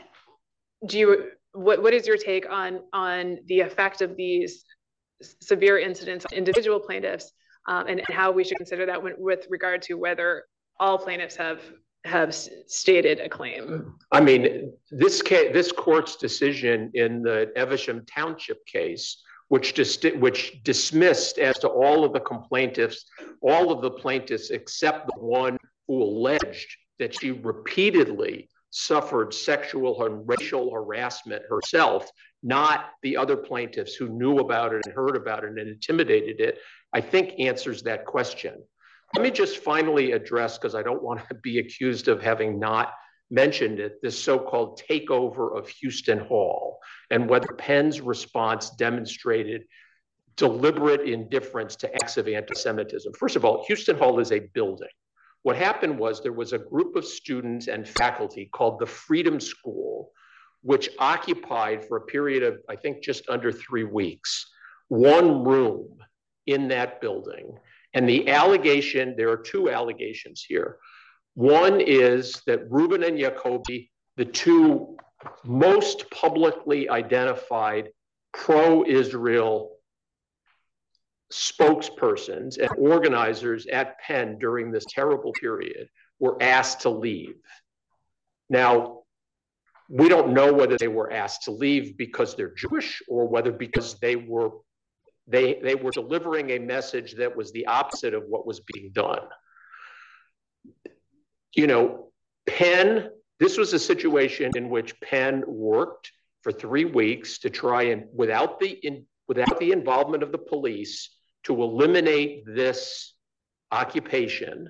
What is your take on the effect of these severe incidents on individual plaintiffs, and how we should consider that with regard to whether all plaintiffs have stated a claim? I mean, this court's decision in the Evesham Township case, which dismissed as to all of the plaintiffs except the one who alleged that she repeatedly suffered sexual and racial harassment herself, not the other plaintiffs who knew about it and heard about it and intimidated it, I think answers that question. Let me just finally address, because I don't want to be accused of having not mentioned it, this so-called takeover of Houston Hall, and whether Penn's response demonstrated deliberate indifference to acts of anti-Semitism. First of all, Houston Hall is a building. What happened was there was a group of students and faculty called the Freedom School, which occupied for a period of, I think, just under 3 weeks, one room in that building. And the allegation, there are 2 allegations here. One is that Reuben and Jacoby, the 2 most publicly identified pro-Israel spokespersons and organizers at Penn during this terrible period, were asked to leave. Now, we don't know whether they were asked to leave because they're Jewish or whether because they were delivering a message that was the opposite of what was being done. You know, Penn, this was a situation in which Penn worked for 3 weeks to try and, without the involvement of the police, to eliminate this occupation,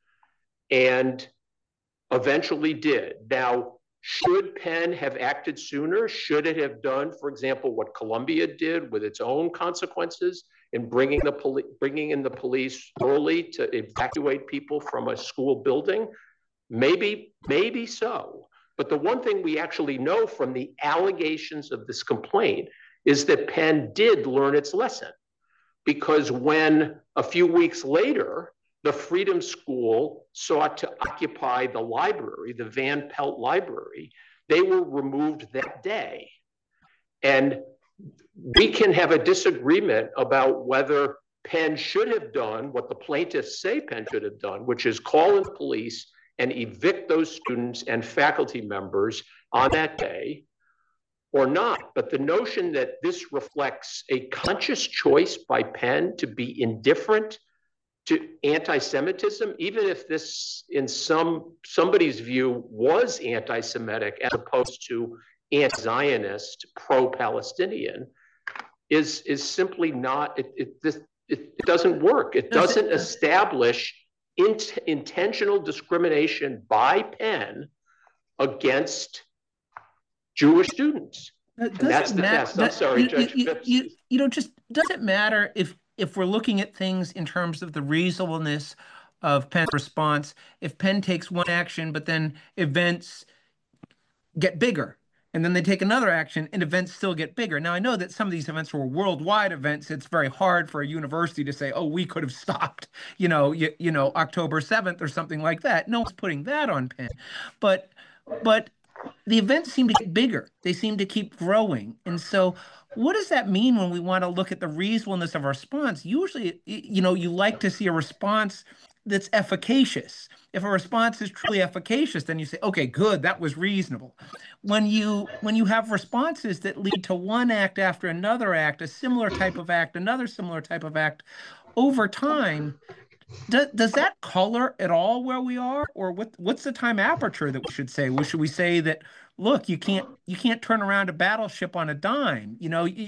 and eventually did. Now, should Penn have acted sooner? Should it have done, for example, what Columbia did with its own consequences in bringing in the police early to evacuate people from a school building? Maybe so. But the one thing we actually know from the allegations of this complaint is that Penn did learn its lesson. Because when a few weeks later, the Freedom School sought to occupy the library, the Van Pelt Library, they were removed that day. And we can have a disagreement about whether Penn should have done what the plaintiffs say Penn should have done, which is call in the police and evict those students and faculty members on that day, or not. But the notion that this reflects a conscious choice by Penn to be indifferent to anti-Semitism, even if this in somebody's view was anti-Semitic as opposed to anti-Zionist, pro-Palestinian, is simply not, it doesn't work. It doesn't establish intentional discrimination by Penn against Jewish students. That's the test. I'm sorry, Judge Phipps. Just doesn't matter if we're looking at things in terms of the reasonableness of Penn's response. If Penn takes one action, but then events get bigger, and then they take another action, and events still get bigger. Now, I know that some of these events were worldwide events. It's very hard for a university to say, "Oh, we could have stopped, October 7th or something like that." No one's putting that on Penn, but the events seem to get bigger. They seem to keep growing. And so what does that mean when we want to look at the reasonableness of our response? Usually, you like to see a response that's efficacious. If a response is truly efficacious, then you say, okay, good, that was reasonable. When you have responses that lead to one act after another act, a similar type of act, another similar type of act, over time, does that color at all where we are, or what's the time aperture that we should say? Well, should we say that, look, you can't turn around a battleship on a dime?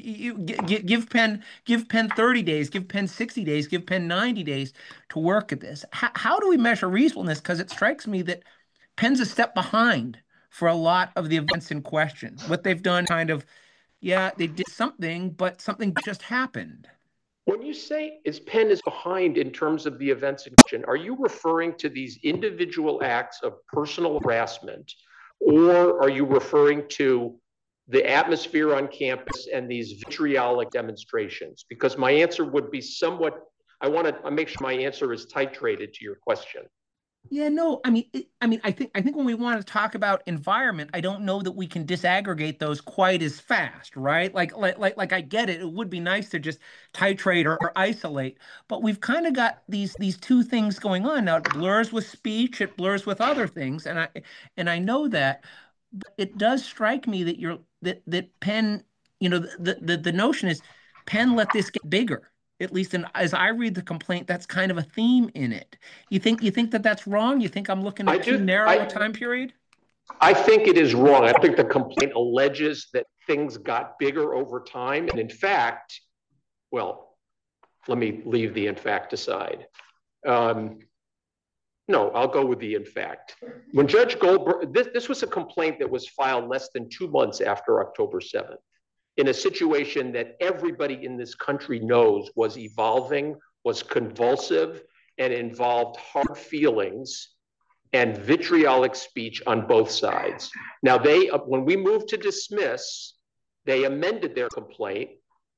Give Penn 30 days, give Penn 60 days, give Penn 90 days to work at this. How do we measure reasonableness? Because it strikes me that Penn's a step behind for a lot of the events in question. What they've done, they did something, but something just happened. When you say Penn is behind in terms of the events in question, are you referring to these individual acts of personal harassment, or are you referring to the atmosphere on campus and these vitriolic demonstrations? Because my answer would be somewhat, I want to make sure my answer is titrated to your question. Yeah, no, I think when we want to talk about environment, I don't know that we can disaggregate those quite as fast, right? Like I get it. It would be nice to just titrate or isolate, but we've kind of got these two things going on now. It blurs with speech, it blurs with other things, and I know that. But it does strike me that Penn, the notion is Penn let this get bigger. At least as I read the complaint, that's kind of a theme in it. You think that that's wrong? You think I'm looking at too narrow a time period? I think it is wrong. I think the complaint alleges that things got bigger over time. And in fact, well, let me leave the in fact aside. No, I'll go with the in fact. When Judge Goldberg, this was a complaint that was filed less than 2 months after October 7th. In a situation that everybody in this country knows was evolving, was convulsive, and involved hard feelings and vitriolic speech on both sides. Now, when we moved to dismiss, they amended their complaint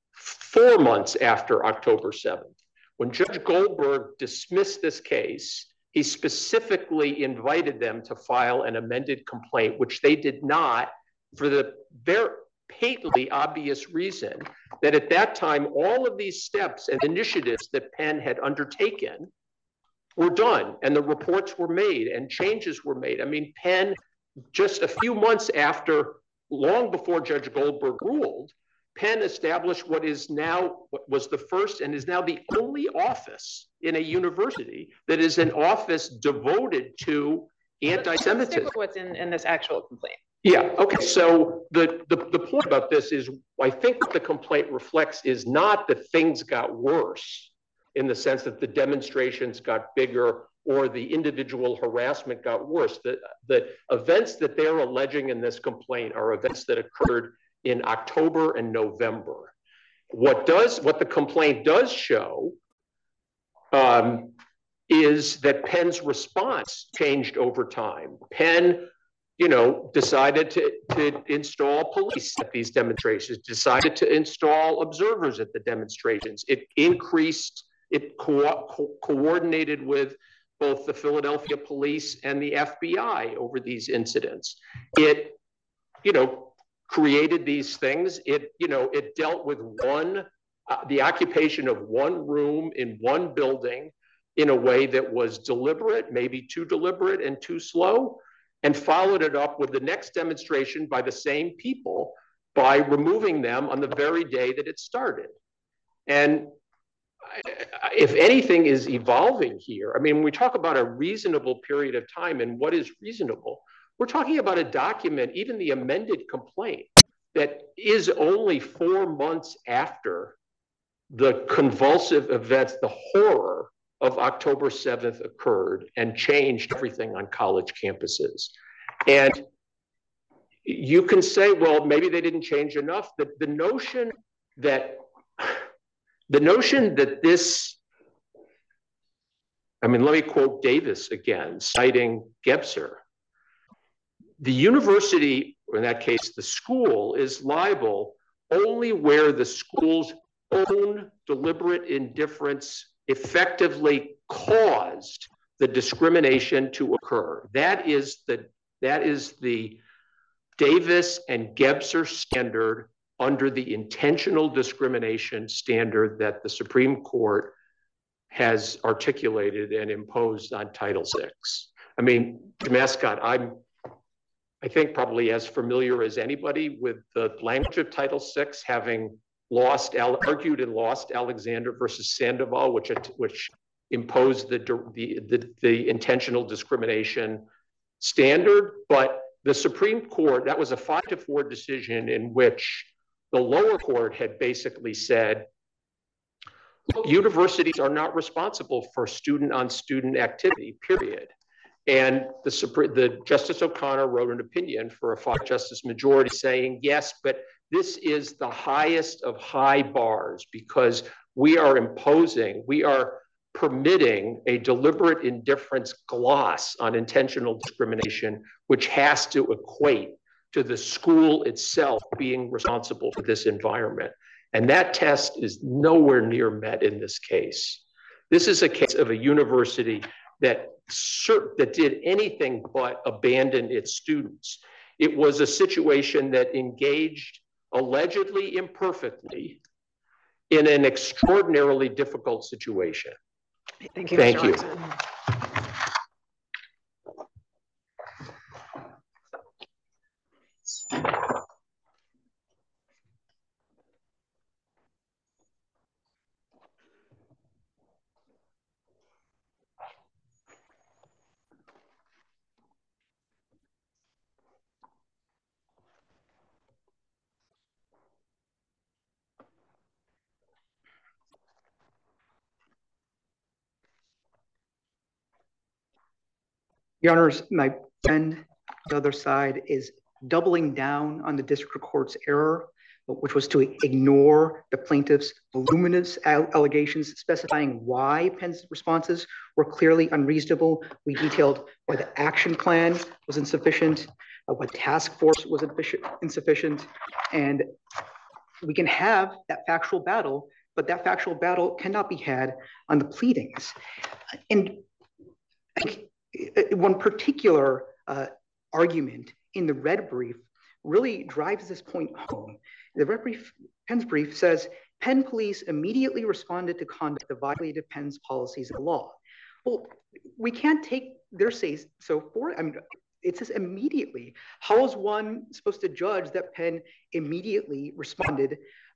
4 months after October 7th. When Judge Goldberg dismissed this case, he specifically invited them to file an amended complaint, which they did not, for the very patently obvious reason that at that time, all of these steps and initiatives that Penn had undertaken were done, and the reports were made and changes were made. I mean, Penn, just a few months after, long before Judge Goldberg ruled, Penn established what was the first and is now the only office in a university that is an office devoted to anti-Semitism. Let's stick with what's in this actual complaint. Yeah, okay, so the point about this is, I think what the complaint reflects is not that things got worse in the sense that the demonstrations got bigger or the individual harassment got worse. The events that they're alleging in this complaint are events that occurred in October and November. What the complaint does show is that Penn's response changed over time. Penn decided to install police at these demonstrations, decided to install observers at the demonstrations. It coordinated with both the Philadelphia police and the FBI over these incidents. It, created these things. It dealt with the occupation of one room in one building in a way that was deliberate, maybe too deliberate and too slow, and followed it up with the next demonstration by the same people by removing them on the very day that it started. And if anything is evolving here, when we talk about a reasonable period of time and what is reasonable, we're talking about a document, even the amended complaint, that is only 4 months after the convulsive events, the horror of October 7th occurred and changed everything on college campuses. And you can say, well, maybe they didn't change enough. The notion that this, let me quote Davis again, citing Gebser. The university, or in that case, the school, is liable only where the school's own deliberate indifference effectively caused the discrimination to occur. That is the Davis and Gebser standard under the intentional discrimination standard that the Supreme Court has articulated and imposed on Title VI. Jim Ascott, I think probably as familiar as anybody with the language of Title VI, having argued and lost Alexander versus Sandoval, which imposed the intentional discrimination standard. But the Supreme Court, that was a 5-4 decision in which the lower court had basically said, look, universities are not responsible for student-on-student activity, period. And the Justice O'Connor wrote an opinion for a 5-justice majority saying, yes, but this is the highest of high bars, because we are permitting a deliberate indifference gloss on intentional discrimination, which has to equate to the school itself being responsible for this environment. And that test is nowhere near met in this case. This is a case of a university that did anything but abandon its students. It was a situation that engaged allegedly imperfectly in an extraordinarily difficult situation. Thank you, Thank Mr. you. Watson. Your Honors, my friend, the other side, is doubling down on the district court's error, which was to ignore the plaintiff's voluminous allegations specifying why Penn's responses were clearly unreasonable. We detailed why the action plan was insufficient, why task force was insufficient, and we can have that factual battle, but that factual battle cannot be had on the pleadings. And one particular argument in the red brief really drives this point home. The red brief, Penn's brief, says Penn police immediately responded to conduct that violated Penn's policies and law. Well, we can't take their say so for it. I mean, it says immediately. How is one supposed to judge that Penn immediately responded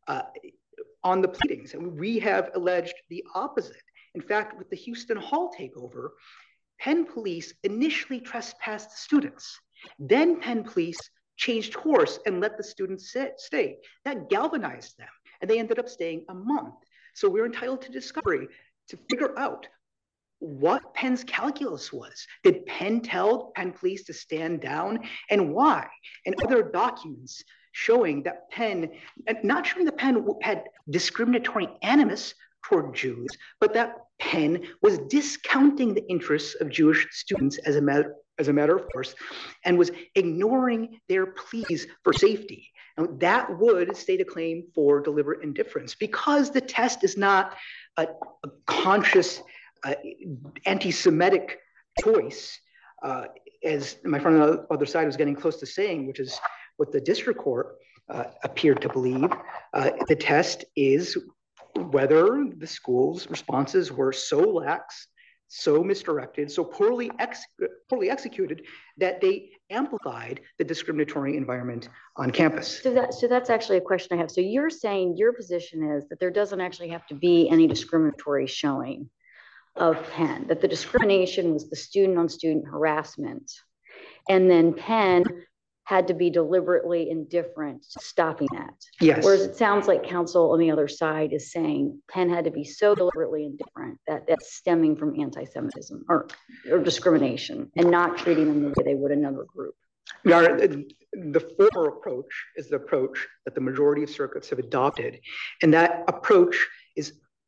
on the pleadings? And we have alleged the opposite. In fact, with the Houston Hall takeover, Penn police initially trespassed students. Then Penn police changed course and let the students stay. That galvanized them, and they ended up staying a month. So we're entitled to discovery to figure out what Penn's calculus was. Did Penn tell Penn police to stand down, and why? And other documents showing that Penn, not showing that Penn had discriminatory animus toward Jews, but that Penn was discounting the interests of Jewish students as a matter of course, and was ignoring their pleas for safety. Now, that would state a claim for deliberate indifference, because the test is not a conscious anti-Semitic choice, as my friend on the other side was getting close to saying, which is what the district court appeared to believe. The test is whether the school's responses were so lax, so misdirected, so poorly executed that they amplified the discriminatory environment on campus. So that's actually a question I have. So you're saying your position is that there doesn't actually have to be any discriminatory showing of Penn, that the discrimination was the student-on-student harassment, and then Penn had to be deliberately indifferent to stopping that. Yes. Whereas it sounds like counsel on the other side is saying Penn had to be so deliberately indifferent that that's stemming from anti-Semitism or discrimination and not treating them the way they would another group. The former approach is the approach that the majority of circuits have adopted. And that approach is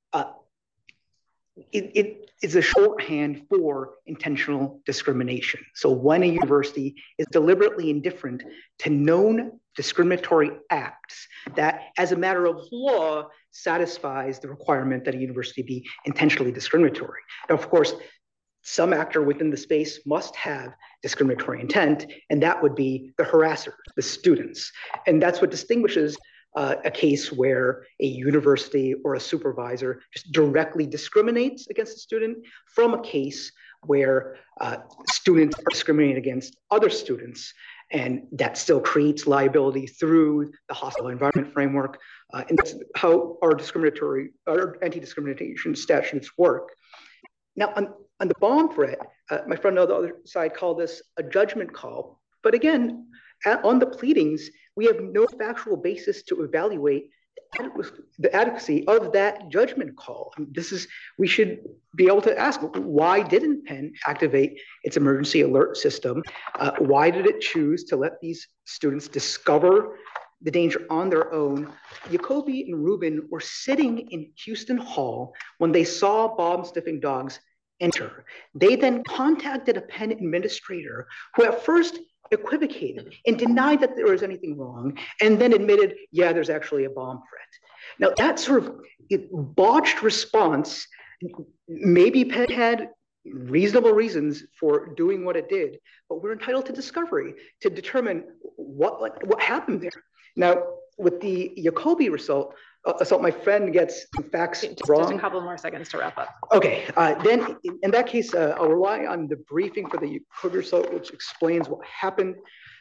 it is a shorthand for intentional discrimination. So when a university is deliberately indifferent to known discriminatory acts that, as a matter of law, satisfies the requirement that a university be intentionally discriminatory. Now, of course, some actor within the space must have discriminatory intent, and that would be the harassers, the students. And that's what distinguishes a case where a university or a supervisor just directly discriminates against a student from a case where students are discriminating against other students, and that still creates liability through the hostile environment framework. And that's how our anti-discrimination statutes work. Now, on the bomb threat, my friend on the other side called this a judgment call. But again, on the pleadings, we have no factual basis to evaluate the adequacy of that judgment call. I mean, we should be able to ask, why didn't Penn activate its emergency alert system? Why did it choose to let these students discover the danger on their own. Jacoby and Rubin were sitting in Houston Hall when they saw bomb sniffing dogs enter. They then contacted a Penn administrator who at first equivocated and denied that there was anything wrong, and then admitted, yeah, there's actually a bomb threat. Now that sort of botched response, maybe Penn had reasonable reasons for doing what it did, but we're entitled to discovery to determine what happened there. Now, with the Jacoby assault, my friend gets the facts wrong. Just a couple more seconds to wrap up. Okay, then in that case, I'll rely on the briefing for the Jacoby assault, which explains what happened.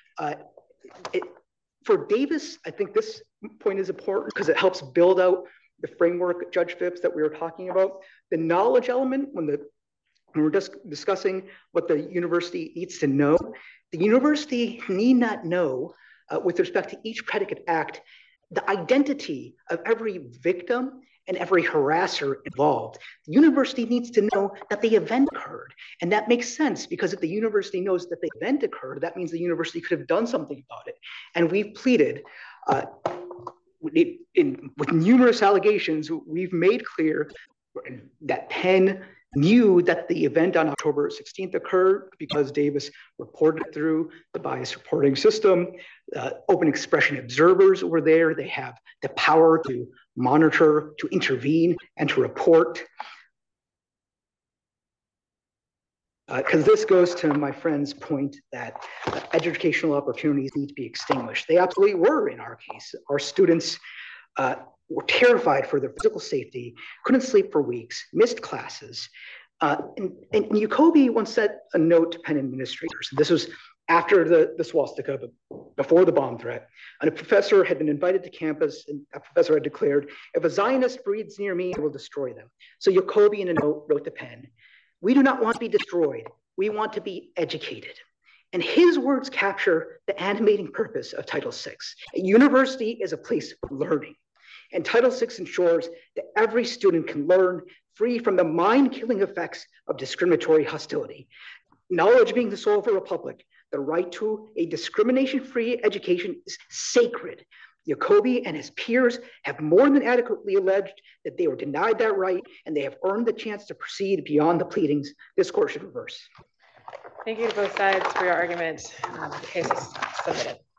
For Davis, I think this point is important because it helps build out the framework, Judge Phipps, that we were talking about. The knowledge element, when we're just discussing what the university needs to know, the university need not know, with respect to each predicate act, the identity of every victim and every harasser involved. The university needs to know that the event occurred. And that makes sense because if the university knows that the event occurred, that means the university could have done something about it. And we've pleaded with numerous allegations, we've made clear that Penn knew that the event on October 16th occurred because Davis reported through the bias reporting system. Open expression observers were there. They have the power to monitor, to intervene, and to report. Because this goes to my friend's point that educational opportunities need to be extinguished. They absolutely were in our case. Our students were terrified for their physical safety, couldn't sleep for weeks, missed classes. And Jacoby once sent a note to Penn administrators. This was after the swastika, but before the bomb threat. And a professor had been invited to campus, and a professor had declared, if a Zionist breathes near me, I will destroy them. So Jacoby in a note wrote to Penn, we do not want to be destroyed. We want to be educated. And his words capture the animating purpose of Title VI. A university is a place for learning. And Title VI ensures that every student can learn free from the mind-killing effects of discriminatory hostility. Knowledge being the soul of a republic, the right to a discrimination-free education is sacred. Jacoby and his peers have more than adequately alleged that they were denied that right, and they have earned the chance to proceed beyond the pleadings. This court should reverse. Thank you to both sides for your argument. The case is submitted.